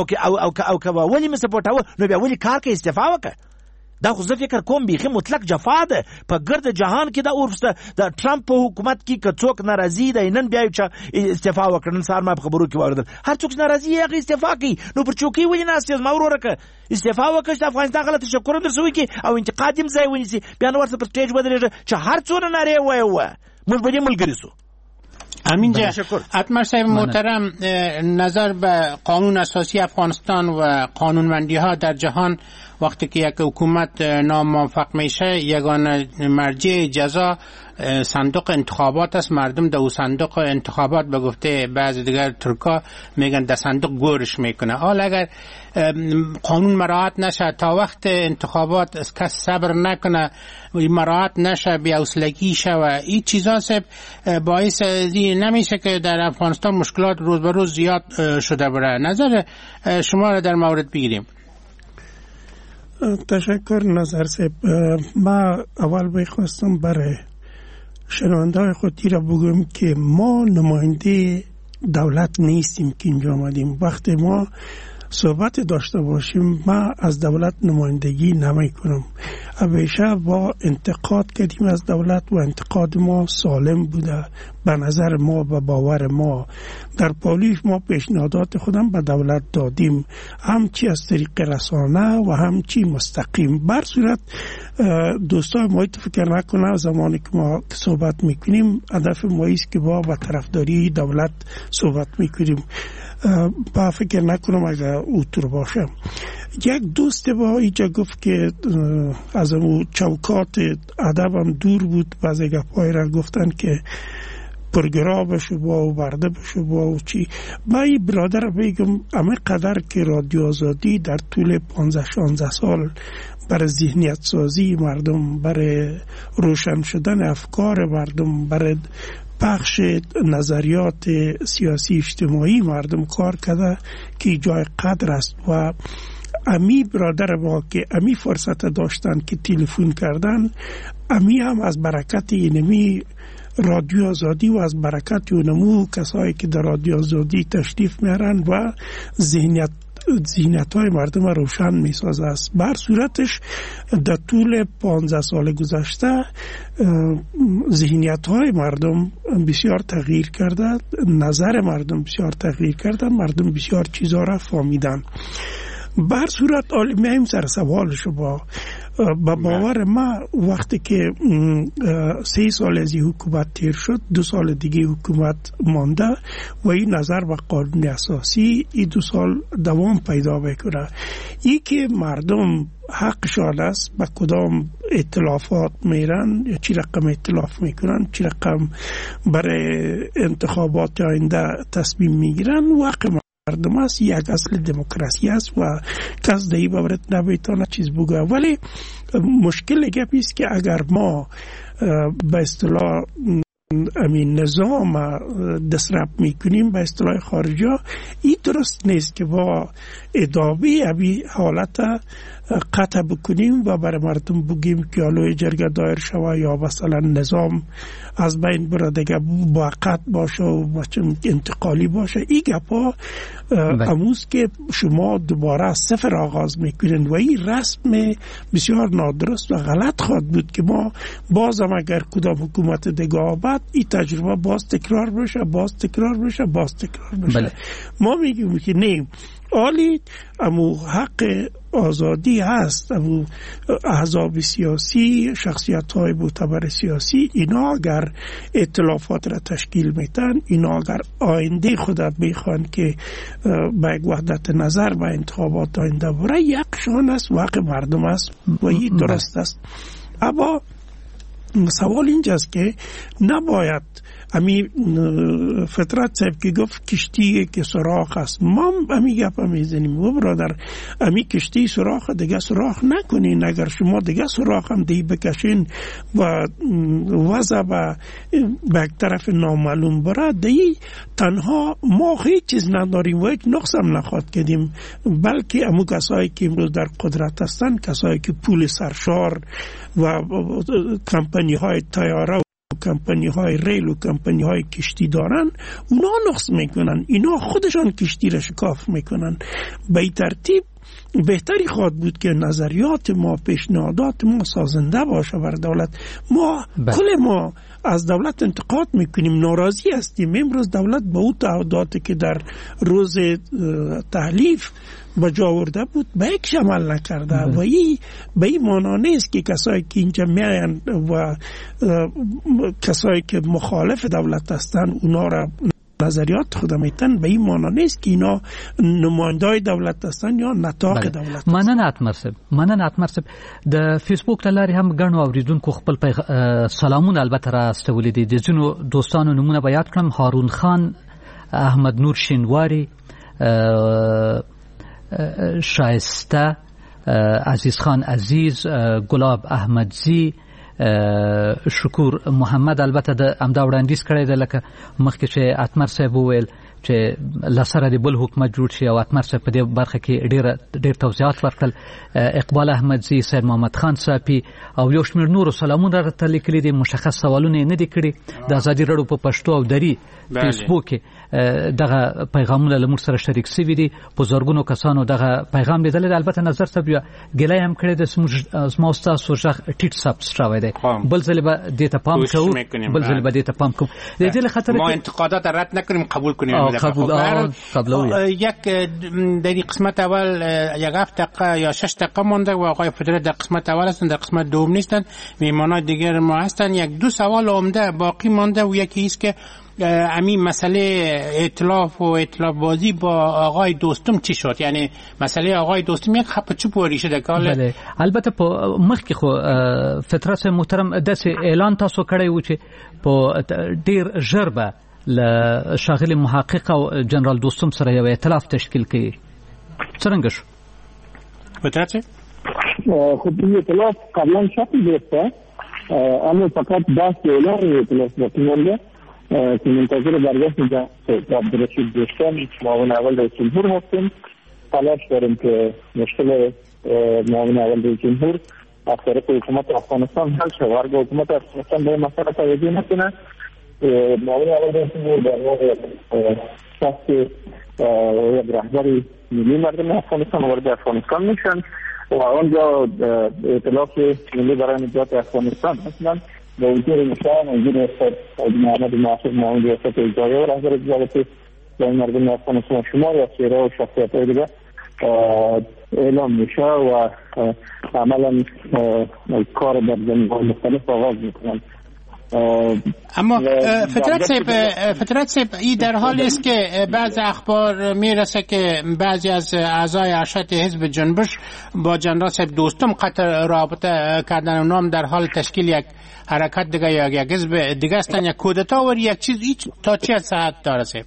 او که ولې مې سپورټاوه نو بیا ولې کار کې استعفا وکړه. دا خو زه فکر کوم بیخي مطلق جفا ده په ګرد جهان کې. دا ورسته د ټرمپ په حکومت کې که څوک ناراضي دی نن بیا چې استعفا وکړ، نن سهار ما په خبرو کې واوریدل هر څوک ناراضي هغه استعفا کوي، نو پر چوکۍ ولې ناست یاست؟ ما ورورکه استعفا وکړه چې د افغانستان غلط تشکر هم درسوي کې او انتقاد هم ځای ونیسي، بیا نو ورته پر سټیج ودرېږه چې هر څونه نارې ووایه موږ به دې ملګري سو. امینجا اتمر صاحب محترم، نظر به قانون اساسی افغانستان و قانونمندی ها در جهان وقتی که یک حکومت ناموفق میشه یگانه مرجع جزا صندوق انتخابات است. مردم در صندوق انتخابات به گفته بعضی دیگر ترکا میگن در صندوق گورش میکنه. حال اگر قانون مراعات نشه تا وقت انتخابات کس صبر نکنه مراعات نشه بی‌حوصلگی شه و این چیزا سب باعث نمیشه که در افغانستان مشکلات روز به روز زیاد شده بره. نظر شما را در مورد بگیریم. تشکر نظر صاحب. ما اول بخواستم برای شنونده خود را بگم که ما نماینده دولت نیستیم که اینجا آمدیم. وقتی ما صحبت داشته باشیم ما از دولت نمایندگی نمی کنم. همیشه با انتقاد کردیم از دولت و انتقاد ما سالم بوده به نظر ما و باور ما. در پالیش ما پیشنهادات خودم به دولت دادیم، همچی از طریق رسانه و همچی مستقیم. بر صورت دوستای ما فکر نکنه زمانی که ما صحبت میکنیم هدف ما است که با طرفداری دولت صحبت میکنیم. با فکر نکنم اگر اوتر باشم. یک دوست با اینجا گفت که از اون چوکات ادبم دور بود، بعضی گپای را گفتن که پرگرا بشه و برده بشه و چی. من این برادر بگم همه قدر که رادیو آزادی در طول 15-16 سال برای ذهنیت سازی مردم، برای روشن شدن افکار مردم، برای پخش نظریات سیاسی اجتماعی مردم کار کرده که جای قدر است و امی برادر ما که امی فرصت داشتن که تلفن کردن، امی هم از برکت اینمی رادیو آزادی و از برکت اونمو کسایی که در رادیو آزادی تشریف میارن و ذهنیت های مردم روشن میسازه است. بر صورتش در طول 15 سال گذشته ذهنیت های مردم بسیار تغییر کرده، نظر مردم بسیار تغییر کرده، مردم بسیار چیزا را فهمیدن. بر صورت میایم سر سوال شما. با باور ما وقتی که 3 سال از این حکومت تیر شد، 2 سال دیگه حکومت مانده و این نظر به قانون اساسی این 2 سال دوام پیدا بکنه. این که مردم حقشان است به کدام ائتلافات میرن یا چی رقم ائتلاف میکنن، چی رقم برای انتخابات آینده تصمیم میگیرن، واقعا مردم است. یک اصل دموکراسی است و کس دیگه باورت نمیتونه چیز بگه. ولی مشکل گپی است که اگر ما به اصطلاح امین نظام دسترب میکنیم به اصطلاح خارجی، این درست نیست که با ادامه ابی حالت قطع بکنیم و برای مردم بگیم که علوی جرگه دایر شوه یا مثلا نظام از بین بره دیگه موقت باشه و انتقالی باشه. این گپا اموز که شما دوباره صفر آغاز میکنین و این رسم بسیار نادرست و غلط خواهد بود که ما بازم اگر کدام حکومت دیگه آباد این تجربه باز تکرار بشه. بله. ما میگیم که نه، عالی امو حق آزادی هست، امو احزاب سیاسی، شخصیت های معتبر سیاسی، اینا اگر ائتلافات را تشکیل میتن، اینا اگر آینده خودت میخوان که با یک وحدت نظر با انتخابات آینده بره، یک شان است، واقع مردم است و این درست است. اما سوال اینجاست که نباید امی فطرت صاحب که گفت کشتی که سراخ است، ما امی گپ میزنیم و برادر امی کشتی سراخ دیگه سراخ نکنین. اگر شما دیگه سراخ هم دی بکشین و وضع به یک طرف نامعلوم بره، دی تنها ما هیچ چیز نداریم و یک نقص هم نخواد کردیم، بلکه امو کسایی که امروز در قدرت هستن، کسایی که پول سرشار و کمپانی های تیاره، کمپانی های ریل و کمپانی های کشتی دارن، اونا نقص میکنن، اینا خودشان کشتی را شکاف میکنن. به این ترتیب بهتری خواهد بود که نظریات ما، پیشنهادات ما سازنده باشه بر دولت. ما کل ما از دولت انتقاد میکنیم، ناراضی هستیم. امروز دولت با اون تعهداتی که در روز تحلیف بجا آورده بود به یک عمل نکرده و این به این معنا نیست که کسایی که اینجا میاین و کسایی که مخالف دولت هستن اونا را نظریات خود میتن، به این معنا نیست که اینا نمایندای دولت هستن یا نطاق دولت. مننه اتمرسب د فیسبوک لاري هم ګڼو اوریدونکو خپل سلامونه البته را استولې دي. د ځینو دوستانو نمونه به یاد کړم: هارون خان، احمد نور شینواری، شایسته، عزیز خان عزیز، گلاب احمدزی، شکور محمد. البته د امدا وړاندیز کړی دی لکه مخکې چې اتمر صاحب وویل چې لسره د بل حکومت جوړ شي او اتمر صاحب په دې برخه کې ډېر توضیحات ورکړل. اقبال احمدزی، سید محمد خان صافي او یو شمېر نورو سلامونه راته لیکلي دي. مشخص سوالونه یې نه دي کړي. د ازادي راډیو په پښتو او دري فیسبوک کې دغه پیغامونه له موږ سره شریک شوي دي. په زرګونو کسانو دغه پیغام لیدلی دی. البته نظر صاحب یو ګیله هم کړی دی، زما او ستاسو غږ ټیټ ثبت شوی دی. بل ځل به دې ته پام کوو، د دې له خاطر ما انتقادات رد نکنیم، قبول کنیم. یک در قسمت اول 7 دقیقه یا 6 دقیقه مونده و آقای فدرات در قسمت اول هستن، در قسمت دوم نیستن. میهمانان دیگر ما هستن. 1-2 سوال عمده باقی مانده و یکی است که همین مسئله ائتلاف و ائتلاف بازی با آقای دوستم چی شد؟ یعنی مسئله آقای دوستم یک خط چوب وری شده که بله. البته په مخکې خو فطرت محترم داسې اعلان تاسو کړی و چې په ډیر ژر به له شاغلي محقق او جنرال دوستم سره یو ائتلاف تشکیل کړي. څنګه شو فطرت؟ خب این ائتلاف قبلا شکل گرفته، اما فقط بحث اعلان ائتلاف باقی مونده که منتظر برگشت جناب عبدالرشید دوستم، معاون اول رئیس جمهور هستیم تلاش داریم که مشکل معاون اول رئیس جمهور از طریق حکومت افغانستان حل شود. اگر حکومت افغانستان به مسئله توجه نکنه، معاون اول رئیس جمهور در واقع شخص یک رهبر ملی مردم افغانستان وارد افغانستان میشن و آنجا ائتلاف ملی برای نجات افغانستان اصلا با وجود نشان وجود استاد محمد معصوم معاون ریاست اجرایی و رهبر وزارت برای مردم افغانستان شمار یا چهره و شخصیت‌های دیگه اعلام میشه و عملا کار در زمینه‌های مختلف آغاز میکنن. اما فترت صاحب این در حالی است که بعض اخبار میرسه که بعضی از اعضای ارشد حزب جنبش با جنرال صاحب دوستم قطع رابطه کردن، اونها هم در حال تشکیل یک حرکت دیگه یا یک حزب دیگه هستن، یک کودتا و یک چیز هیچ تا چه ساعت داره صاحب؟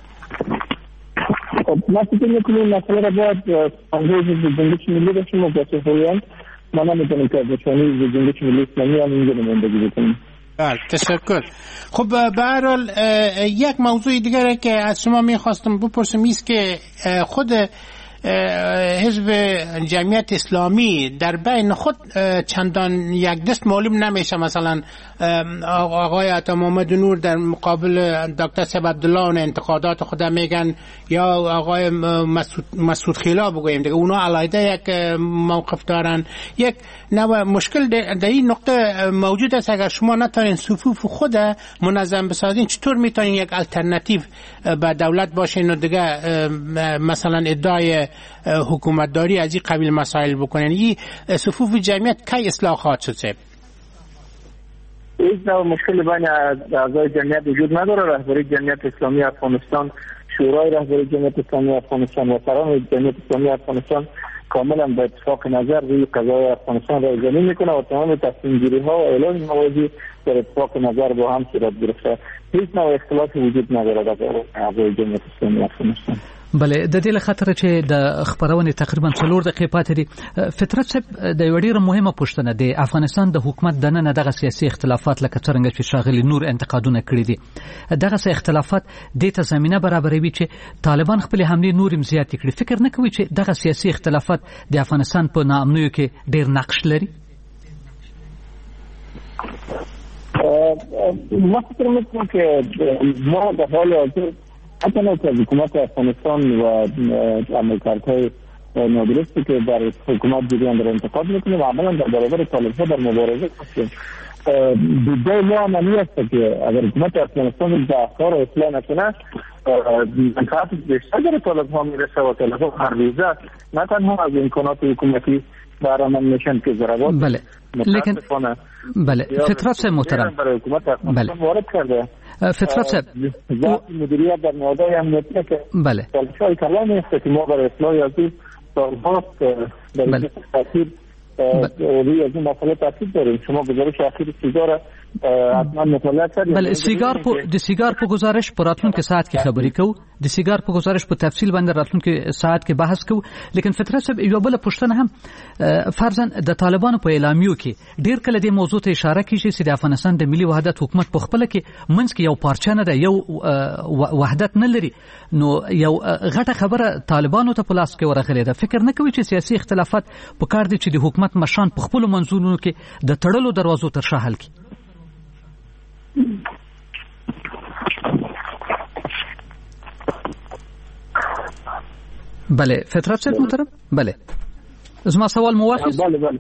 ما فکر میکنیم مسئله را باید انجام حزب جنبش ملی باشیم و باید فوریان ما نمیتونیم که بچانی حزب جنبش ملی اسلامی هم اینجا نمایندگی بکنیم. بله تشکر. خب به هر حال یک موضوع دیگه که از شما میخواستم بپرسم است که خود حزب جمعیت اسلامی در بین خود چندان یک دست معلوم نمیشه. مثلا آقای عطا محمد نور در مقابل دکتر صاحب عبدالله اون انتقادات خود میگن، یا آقای مسعود خیلا بگویم دیگه اونا علیحده یک موقف دارن. یک نوع مشکل در این نقطه موجود است. اگر شما نتونین صفوف خود منظم بسازین، چطور میتونین یک الटरनेटिव به دولت باشین و دیگه مثلا ادعای حکومتداری از این قبیل مسائل بکنن؟ این صفوف جمعیت کی اصلاح خواهد شد صاحب؟ هیچ نوع مشکل بین اعضای جمعیت وجود نداره. رهبری جمعیت اسلامی افغانستان، شورای رهبری جمعیت اسلامی افغانستان و سران جمعیت اسلامی افغانستان کاملا به اتفاق نظر روی قضای افغانستان را اجرا میکنه و تمام تصمیم گیری ها و اعلام موازی در اتفاق نظر با هم صورت گرفته. هیچ نوع اختلافی وجود نداره در اعضای جمعیت اسلامی افغانستان. بله، د دې لخاطر چې د خبرونه تقریبا 4 دقیقې پاتې دي. فطرت صاحب د یو ډیره مهمه پوښتنه د افغانستان د حکومت دننه دغه سیاسي اختلافات لکه څنګه چې شاغلي نور انتقادونه کړی دي، دغه سیاسي اختلافات د ته زمينه برابروي چې طالبان خپل حمله نورم زیات کړي. فکر نه کوي چې دغه سیاسي اختلافات د افغانستان په ناامنیو کې ډیر نقش لري؟ ما فکر میکنم که ما در حال حاضر حتی نه که حکومت افغانستان و عملکردهای نادرستی که در حکومت جریان در انتقاد میکنه و عملا در برابر طالبها در مبارزه هستیم. دیده ما هم است که اگر حکومت افغانستان به افکار اصلاح نکنه، منفعت بیشتر در طالبها میرسه و طالبها هر روزه نه تنها از امکانات حکومتی برآمد میشن که ضربات لیکن بله فطرت صاحب محترم برای حکومت افغانستان وارد کرده. فطرت صاحب مدیریت در نهادهای امنیتی که بله سالهای کلان است که ما برای اصلاح از این سالهاست در این تاثیر روی از این مسئله تاثیر داریم. شما گزارش اخیر سیگار حتما مطالعه کردید؟ بله، سیگار په گزارش په راتلونکي ساعت کې خبرې کوو، د سیگار په گزارش په تفصیل باندې راتلونکي ساعت کې بحث کوو. لیکن فطرت صاحب یو بل پوښتنه هم فرضاً د طالبانو په اعلامیو کې ډیر کله د موضوع ته اشاره کیږي چې د افغانستان د ملي وحدت حکومت په خپل کې منځ کې یو پارچه نه ده، یو وحدت نه لري. نو یو غټه خبره طالبانو ته په لاس کې ورغلې ده. فکر نه کوي چې سیاسي اختلافات په کار دي چې د حکومت مشان په خپل منځونو کې د تړلو دروازو تر شا حل کړي؟ بله فطرت صاحب محترم، بله زما سوال موافق؟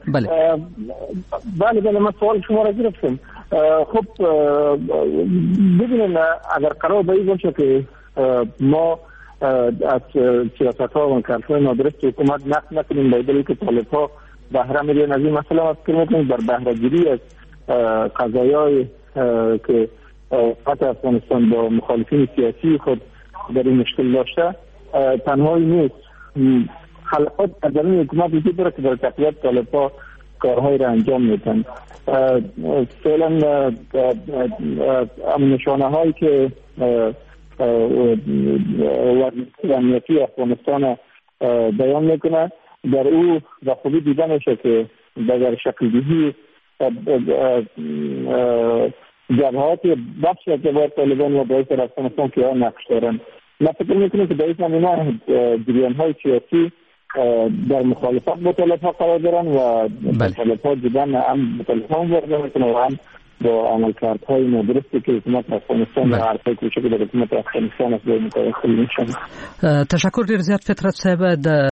بله من سوال شما را گرفتم. خب ببینید اگر قرار به این باشه که ما از سیاست‌ها و کارهای نادرست حکومت نقد نکنیم به دلیل که طالب‌ها بهره می‌گیرن از این مسئله، ما فکر می‌کنیم بر بهره‌گیری از قضایای که حکومت افغانستان با مخالفین سیاسی خود در این مشکل داشته تنهایی نیست. خلافات در درون حکومت وجود داره که در تقویت طالب‌ها کارهایی را انجام میدن. فعلا نشانه هایی که وزیر امنیتی افغانستان بیان میکنه در او و خوبی دیده میشه که در شکل دیگی جبهات بخش اعتبار طالبان و باعث افغانستان که ها نقش دارن. من فکر میکنم که در این زمینه جریان‌های سیاسی در مخالفت با طالب‌ها قرار دارن و طالب‌ها جدا هم مخالفت مبارزه میکنن و هم با عملکردهای نادرستی که حکومت افغانستان و حرفهای کوچک در حکومت افغانستان از بین می‌کنه. تشکر ډیر زیات فطرت صاحب. د